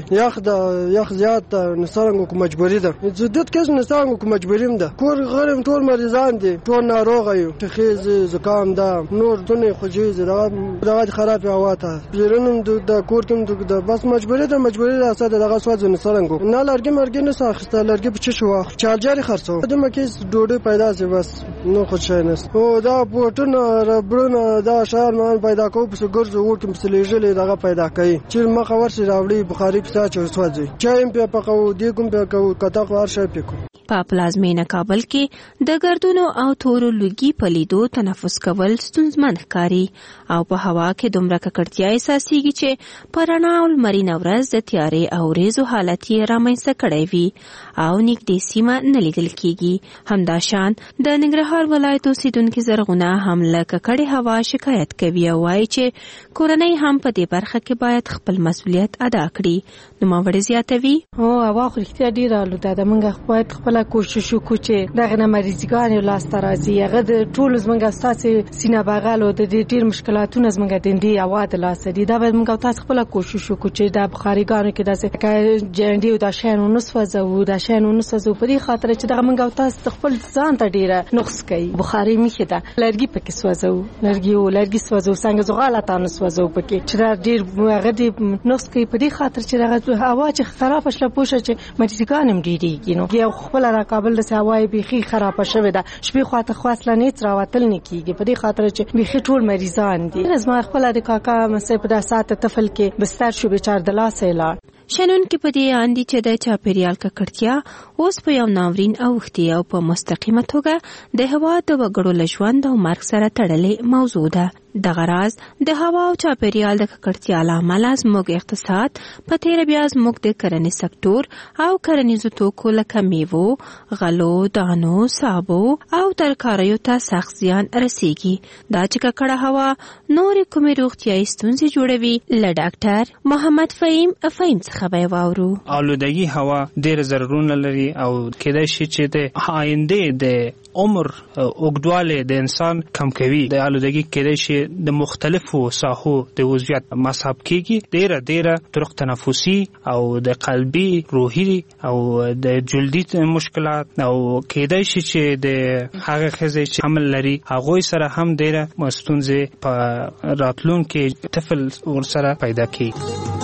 یخ زیات نه څنګه کو مجبوری ده، زدت کس نه څنګه کو مجبوریم ده. کور غرم ټول مریضان دي، ټول ناروغ یو، تخیز زکام ده، نور دونه خوجیز دا خراب هوا ته بیرونم د کور کوم د بس مجبوری ده اساس دغه سوځ نه څنګه نه لرګي نه ساخته لرګي په چش واخ چارجر خرڅو د مکه ډوډۍ پیدا سي بس نو خو شي نه او دا بوټونه ربړونه دا شهر مان پیدا کو په ګرځو وکم سلیجلې دغه پیدا کوي چې مخه ورسي راوړي بخاري په ساچ سوځي چایم په پقو دی کوم په کو کتا خور شي پکو. په پلازمینه کابل کې د ګردونو او تورو لوګي په لیدو تنفس کول ستونزمن ښکاري او په هوا کې دومره ککړتیا احساسېږي چې په رڼا او لمرینه ورځ د تیارې او ریزو حالت یې رامنځته کړی وي او نږدې سیمه نه لیدل کېږي. همداشان د ننګرهار ولایت اوسیدونکي زرغونه هم له ککړې هوا شکایت کوي او وایي چې کورنۍ هم په دې برخه کې باید خپل مسؤلیت ادا کړي. نوموړی زیاتوي هوا خو رښتیا ډېره آلوده ده، موږ باید خپله کوشش وکړو چې دغه نه مریضګان لاسته راځي. هغه د ټولو زموږ ستاسې سینه بغل او د ډېر مشکلاتونه زموږ د دې هوا د لاسه دي. دا باید موږ تاسو خپله کوشش وکړو چې د بخاريګانو کې داسې جنډي او دا شیان ونه سوځو، دا شیان ونه سوځو په دې خاطر چې دغه موږ تاسو خپل ځان ته ډېره نقص کوي. بخاري میخه ده لرګي پکې سوځو، لرګي سوځو، څنګه زغاله تاسو سوځو پکې چې دا ډېر هغه دې نقص کوي په دې خاطر چې دغه هوا چې خراب شله پوښه چې مریضګان هم ډېریږي. نو یو خپل را کابل د هوای بيخي خراب شوه ده، شپې خواته خواصله نه تراوتل نه کیږي په دې خاطر چې بيخي ټول مریضان دي. زما خپل د کاکا مسې په داسات طفل کې بستر شو بیچار د لاسه لا شنن کې په دې اندي چې د چاپیریال ککړتیا اوس په یو ناورین اوختي او په مستقیمه توګه د هوا د وګړو لژوند او مرګ سره تړلې موضوع ده. دغه راز د هوا او چاپیریال د ککړتیا لامل زموږ اقتصاد په تیر بیا زموږ د کرنې سکتور او کرنیزو توکو لکه میوو، غلو، دانو، سابو او ترکاریو ته سخت زیان رسیږي. دا چې ککړه هوا نورې کومې روغتیایي ستونزې جوړوي. له ډاکټر محمد فهیم څخه به واورو. آلودگی هوا ډېر ضررونه لري او کېدای شي چې د آینده د عمر اوږدوالی د انسان کم کوي. د آلودگی کېدای شي د مختلفو ساحو د وضعیت مصاب کېږي. ډېره طرق تنفسي او د قلبي، روحي او د جلدي مشکلات او کېدای شي چې د هغه ښځې چې حمل لري هغوی سره هم ډېره ستونزې په راتلونکي طفل ورسره پیدا کېږي.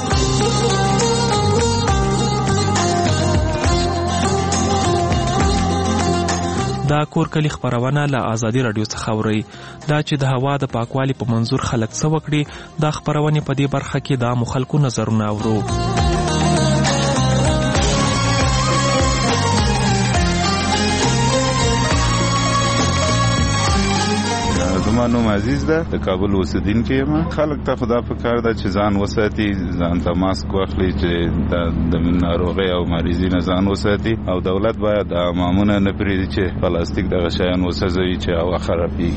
دا کور کلی خبرونه له آزادي رادیو څخه اورئ. دا چې د هوا د پاکوالي په منظور خلک څه وکړي، دا خبرونه په دې برخه کې د عامو خلکو نظرونه اورو. زما زما نوم عزیز ده، د کابل اوسیدونکی یم. خلک ته خدا په کار ده چې ځان وساتي، ځان ته ماسک واخلي چې د ناروغۍ او مریضۍ نه ځان وساتي، او دولت باید د امامونه نه پرېږدي چې پلاستیک دغه شیان وسوځوي چې هوا خرابېږي.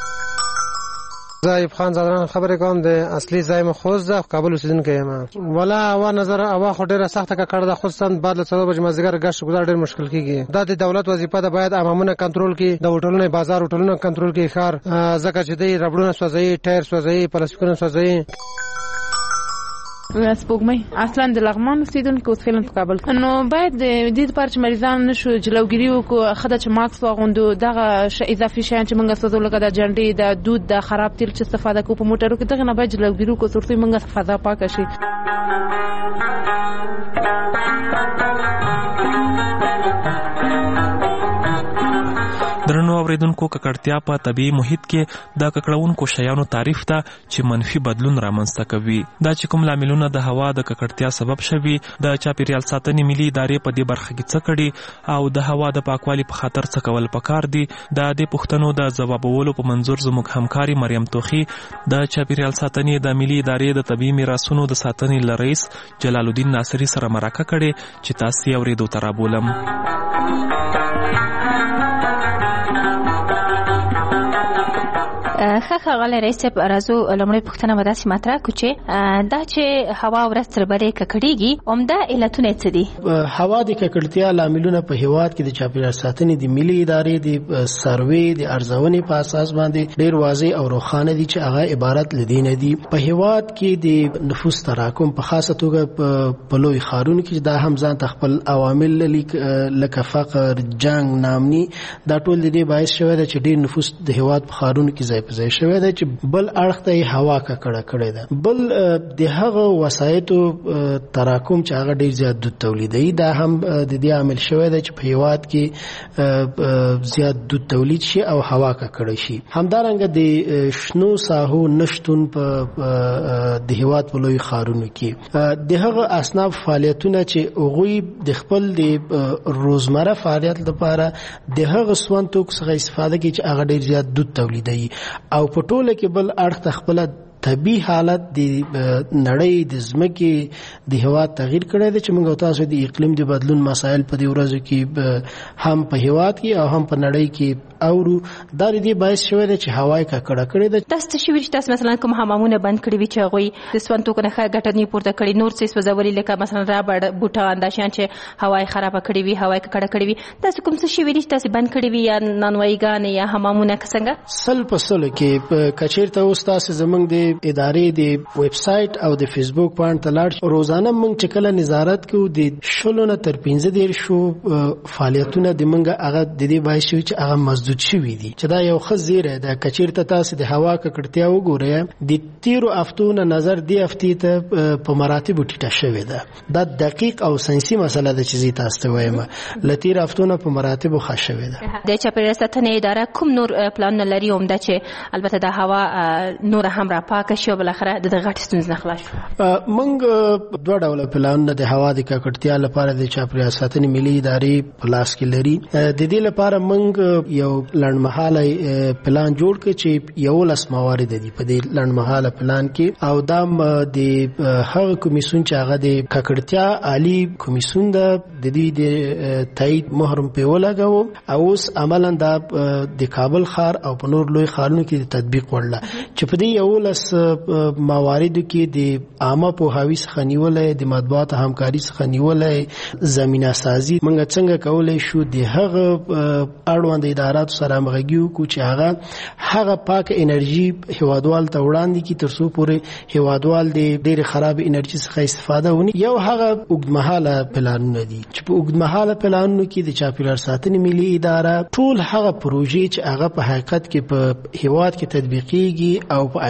زایب خان زادران خبرې کوم د اصلي ځای مې خوست ده، کابل اوسیدونکی یم. ولا هوا نظر هوا خو ډېره سخته ککړه ده، خصوصا بعد له 4 بجې مازدیګر ګشت ګزار ډېر مشکل کېږي. دا د دولت وظیفه ده، باید امامونه کنټرول کړي، د هوټلونو بازار هوټلونو کنټرول کړي ښار، ځکه چې دوی ربړونه سوځوي، ټایر سوځوي، پلاستیکونه سوځوي. سپوږمۍ اصلا د لغمان اوسیدونکو اوس فعلا په کابل، نو باید د دې لپاره چې مریضان نشو جلوګیری وکړو، خدای چې ماکس واغوندو، دغه اضافي شیان چې موږ سوځو لکه د جنډې، د دود، د خراب تیل چې استفاده کوو په موټرو کې، دغه نه باید جلوګیری وکړو ترڅو موږ فضا پاکه شي. درنو اوریدونکو، ککړتیا په طبیعي محیط کې د ککړونکو شیانو تعریف ته چې منفي بدلون رامنځته کوي. دا چې کوم لاملونه د هوا د ککړتیا سبب شوي، د چاپیریال ساتنې ملي ادارې په دې برخه کې څه کړي او د هوا د پاکوالي په خاطر څه کول پکار دي، د دې پوښتنو د ځوابولو په منظور زموږ همکاري مریم توخی د چاپیریال ساتنې د ملي ادارې د طبیعي میراثونو د ساتنې له رئیس جلال الدین ناصری سره مرکه کړې چې تاسو یې اورېدو ته رابولم. ښاغلی رئیس صاحب، راځو لومړی پوښتنه به داسې مطرح کړو چې دا چې هوا ورځ تر بلې ککړېږي، عمده علتونه یې څه دي؟ هوا د ککړتیا لاملونه په هیواد کې د چاپیریال ساتنې د ملي ادارې د سروې د ارزونې په اساس باندې ډېر واضح او روښانه دي چې هغه عبارت له دې نه دي. په هیواد کې د نفوس تراکم په خاصه توګه په لوی ښارونو کې دا هم ځان ته خپل عوامل لکه فقر، جنګ، ناامني، دا ټول د دې باعث شوی دی چې ډېر نفوس د هیواد په ښارونو کې ځای ځای شوی دی چې بل اړخ ته هوا ککړه کړې ده. بل د هغه وسایطو تراکم چې هغه ډېر زیات دود تولیدوي، دا هم د دې عامل شوی دی چې په هیواد کې زیات دود تولید شي او هوا ککړه شي. همدارنګه د شنو ساحو نشتون په د هیواد په لوی ښارونو کې د هغه اصناف فعالیتونه چې هغوی د خپل د روزمره فعالیت لپاره د هغه سون توکو څخه استفاده کوي چې هغه ډېر زیات دود تولیدوي، او په ټوله کې بل اړخ ته خپل طبیعي حالت د نړۍ د ځمکې د هیواد تغییر کړی دی چې موږ تاسو د اقلیم د بدلون مسایل په دې ورځو کې هم په هیواد کې او هم په نړۍ کې اورو. دا د دې باعث شوی دی چې هوا یې ککړه کړې ده. تاسو ته شوي چې تاسو مثلا کوم حمامونه بند کړي وي چې هغوی د سون توکو نه ښه ګټه نه پورته کړي، نور څه سوځولي لکه مثلا رابړ، بوټان، دا شیان چې هوا یې خرابه کړې وي، هوا یې ککړه کړې وي، تاسو کوم څه شوي دي چې تاسو بند کړي وي یا نانوایګانې یا حمامونه که څنګه؟ 100% کې کچیرته اوس تاسو زموږ د ادارې د ویب سایټ او د فیسبوک باندې تلاړ روزانه موږ چې کله نظارت کوو د 0 نه تر 15 فعالیتونه د موږ هغه د دې باعث شوي چې هغه مسدود شوي دي، چې دا یو ښه زیری ده. کچیرته تاسو د هوا ککړتیا وګورئ، د تیرو هفتو نه نظر دې هفتې ته په مراتبو ټیټه شوې ده. دا دقیق او ساینسي مسله ده چې زه تاسو ته وایم، له تیر هفتو نه په مراتبو ښه شوې ده. د چاپیریال ساتنې اداره کوم نور پلانونه لري عمده چې البته د هوا نور هم را پاکه شي او بالاخره د غټ ستونزې نه خلاص شو؟ موږ دوه ډوله پلانونه د هوا د ککړتیا لپاره د چاپیریال ساتنې ملي ادارې په لاس کې لري. د دې لپاره موږ یو لنډمهاله پلان جوړ کړ چې 11 موارد دي په دې لنډمهاله پلان کې، او دا د هغه کمیسیون چې هغه د ککړتیا عالی کمیسیون ده د دې د تایید مهر په ولګاو، او اوس عملاً دا د کابل ښار او په نور لوی ښارونو کې د تطبیق وړله چې په دې 11 مواردو کې د عامه پوهاوي څخه نیولې، د مطبوعاتو همکاري څخه نیولې، زمینه سازي موږ څنګه کولای شو د هغه اړوند اداراتو سره همغږي وکړو چې هغه پاک انرژي هیوادوال ته وړاندې کړي ترڅو پورې هیوادوال د ډېر خراب انرژي څخه استفاده ونکړي. یو هغه اوږدمهاله پلانونه دي چې په اوږدمهاله پلانونو کې د چاپیریال ساتنې ملي اداره ټول هغه پروژې چې هغه په حقیقت کې په هیواد کې تطبیقیږي او په آینده کې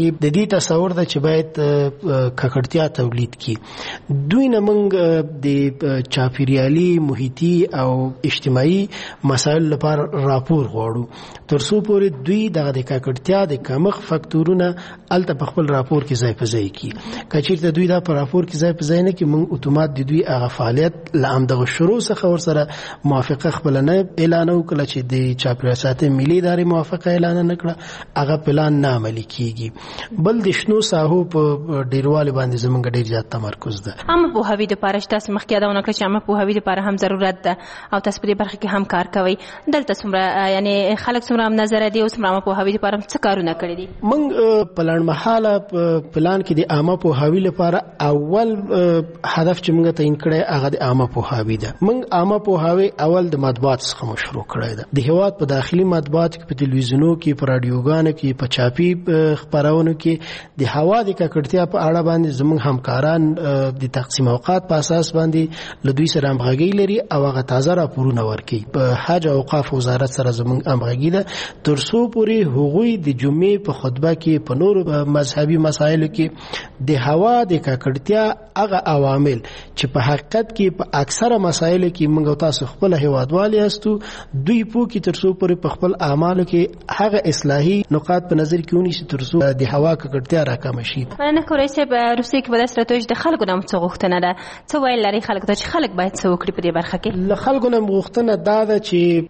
کې د دې تصور د چې باید ککړتیا تولید کی. دوی نه موږ د چاپیریالي محیطي او اجتماعي مسایل لپاره راپور غواړو ترڅو پورې دوی دغه د ککړتیا د کمښت فاکتورونه الته په خپل راپور کې ځای په ځای کی. کچیرته دوی دا په راپور کې ځای په ځای نه کې موږ اتومات د دوی هغه فعالیت لام دغه شروع څخه ورسره موافقه خپل نه اعلان وکړه چې د چاپیریال ساتنې ملي ادارې موافقه اعلان نه کړه هغه پلان نه عملي کیږي. بل د شنو ساحو په ډیروالي باندې زمونږ ډیر زیات تمرکز ده. عامه پوهاوی د پاره تاسو مخکې یادونه کړې چې عامه پوهاوی د پاره هم ضرورت ده او تاسو په دې برخه کې هم کار کوي. دلته څومره یعنی خلک څومره نظر دي او څومره عامه پوهاوی د پاره څه کارونه کړی دي؟ موږ په لړمحاله پلان کې د عامه پوهاوی لپاره اول هدف چې موږ تعین کړی هغه د عامه پوهاوی ده. موږ عامه پوهاوی اول د مطبوعات څخه شروع کړی ده. د هیواد په داخلي مطبوعات کې په تلویزیونو کې په رادیوګانو کې په چاپي خبرونو کې د هوا د ککړتیا په اړه باندې زموږ همکاران د تقسیم اوقات په اساس باندې له دوی سره همغږي لري او هغه تازه راپورونه ورکوي. په حج او اوقاف وزارت سره زموږ همغږي ده ترڅو پورې هغوی د جمعې په خطبه کې په نورو مذهبي مسایلو کې د هوا د ککړتیا هغه عوامل چې په حقیقت کې په اکثره مسایلو کې موږ تاسو خپل هیوادوال یاستو دوی په کې ترڅو پورې په خپل اعمالو کې هغه اصلاحي نقاط په نظر کې ونیسي ترڅو د هوا ککړتیا راکمه شي. مننه کوم چې په روسیې کې په ستراتیژي د خلکو نوم څه غوښتنه ده څه ویل لري خلک ته چې خلک باید څه وکړي په دې برخه کې؟ له خلکو نوم غوښتنه دا ده چې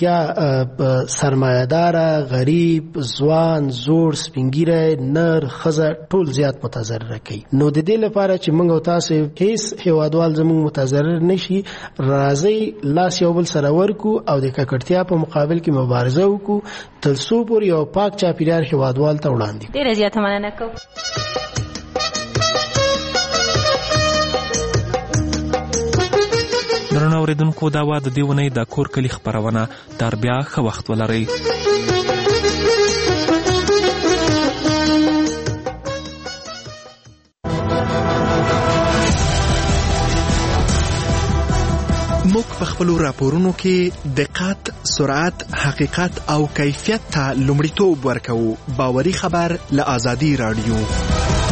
ککړتیا سرمایه‌دار غریب ځوان زوړ سپینګیره نر ښځه ټول زیات متضرر کوي. نو د دې لپاره چې موږ تاسو هیڅ هیوادوال زموږ متضرر نشي راځي لاس یو بل سره ورکو او د ککړتیا په مقابل کې مبارزه وکړو ترڅو پورې یو پاک چاپیریال هیوادوال ته وړاندې. ډیره زیاته مننه کوم. درنو اوریدونکو دا و د دې ونې د کور کلی خبرونه تر بیا ښه وخت ولرئ. موږ په خپلو راپورونو کې دقت، سرعت، حقیقت او کیفیت ته لومړیتوب ورکوو. باوري خبر له آزادي رادیو.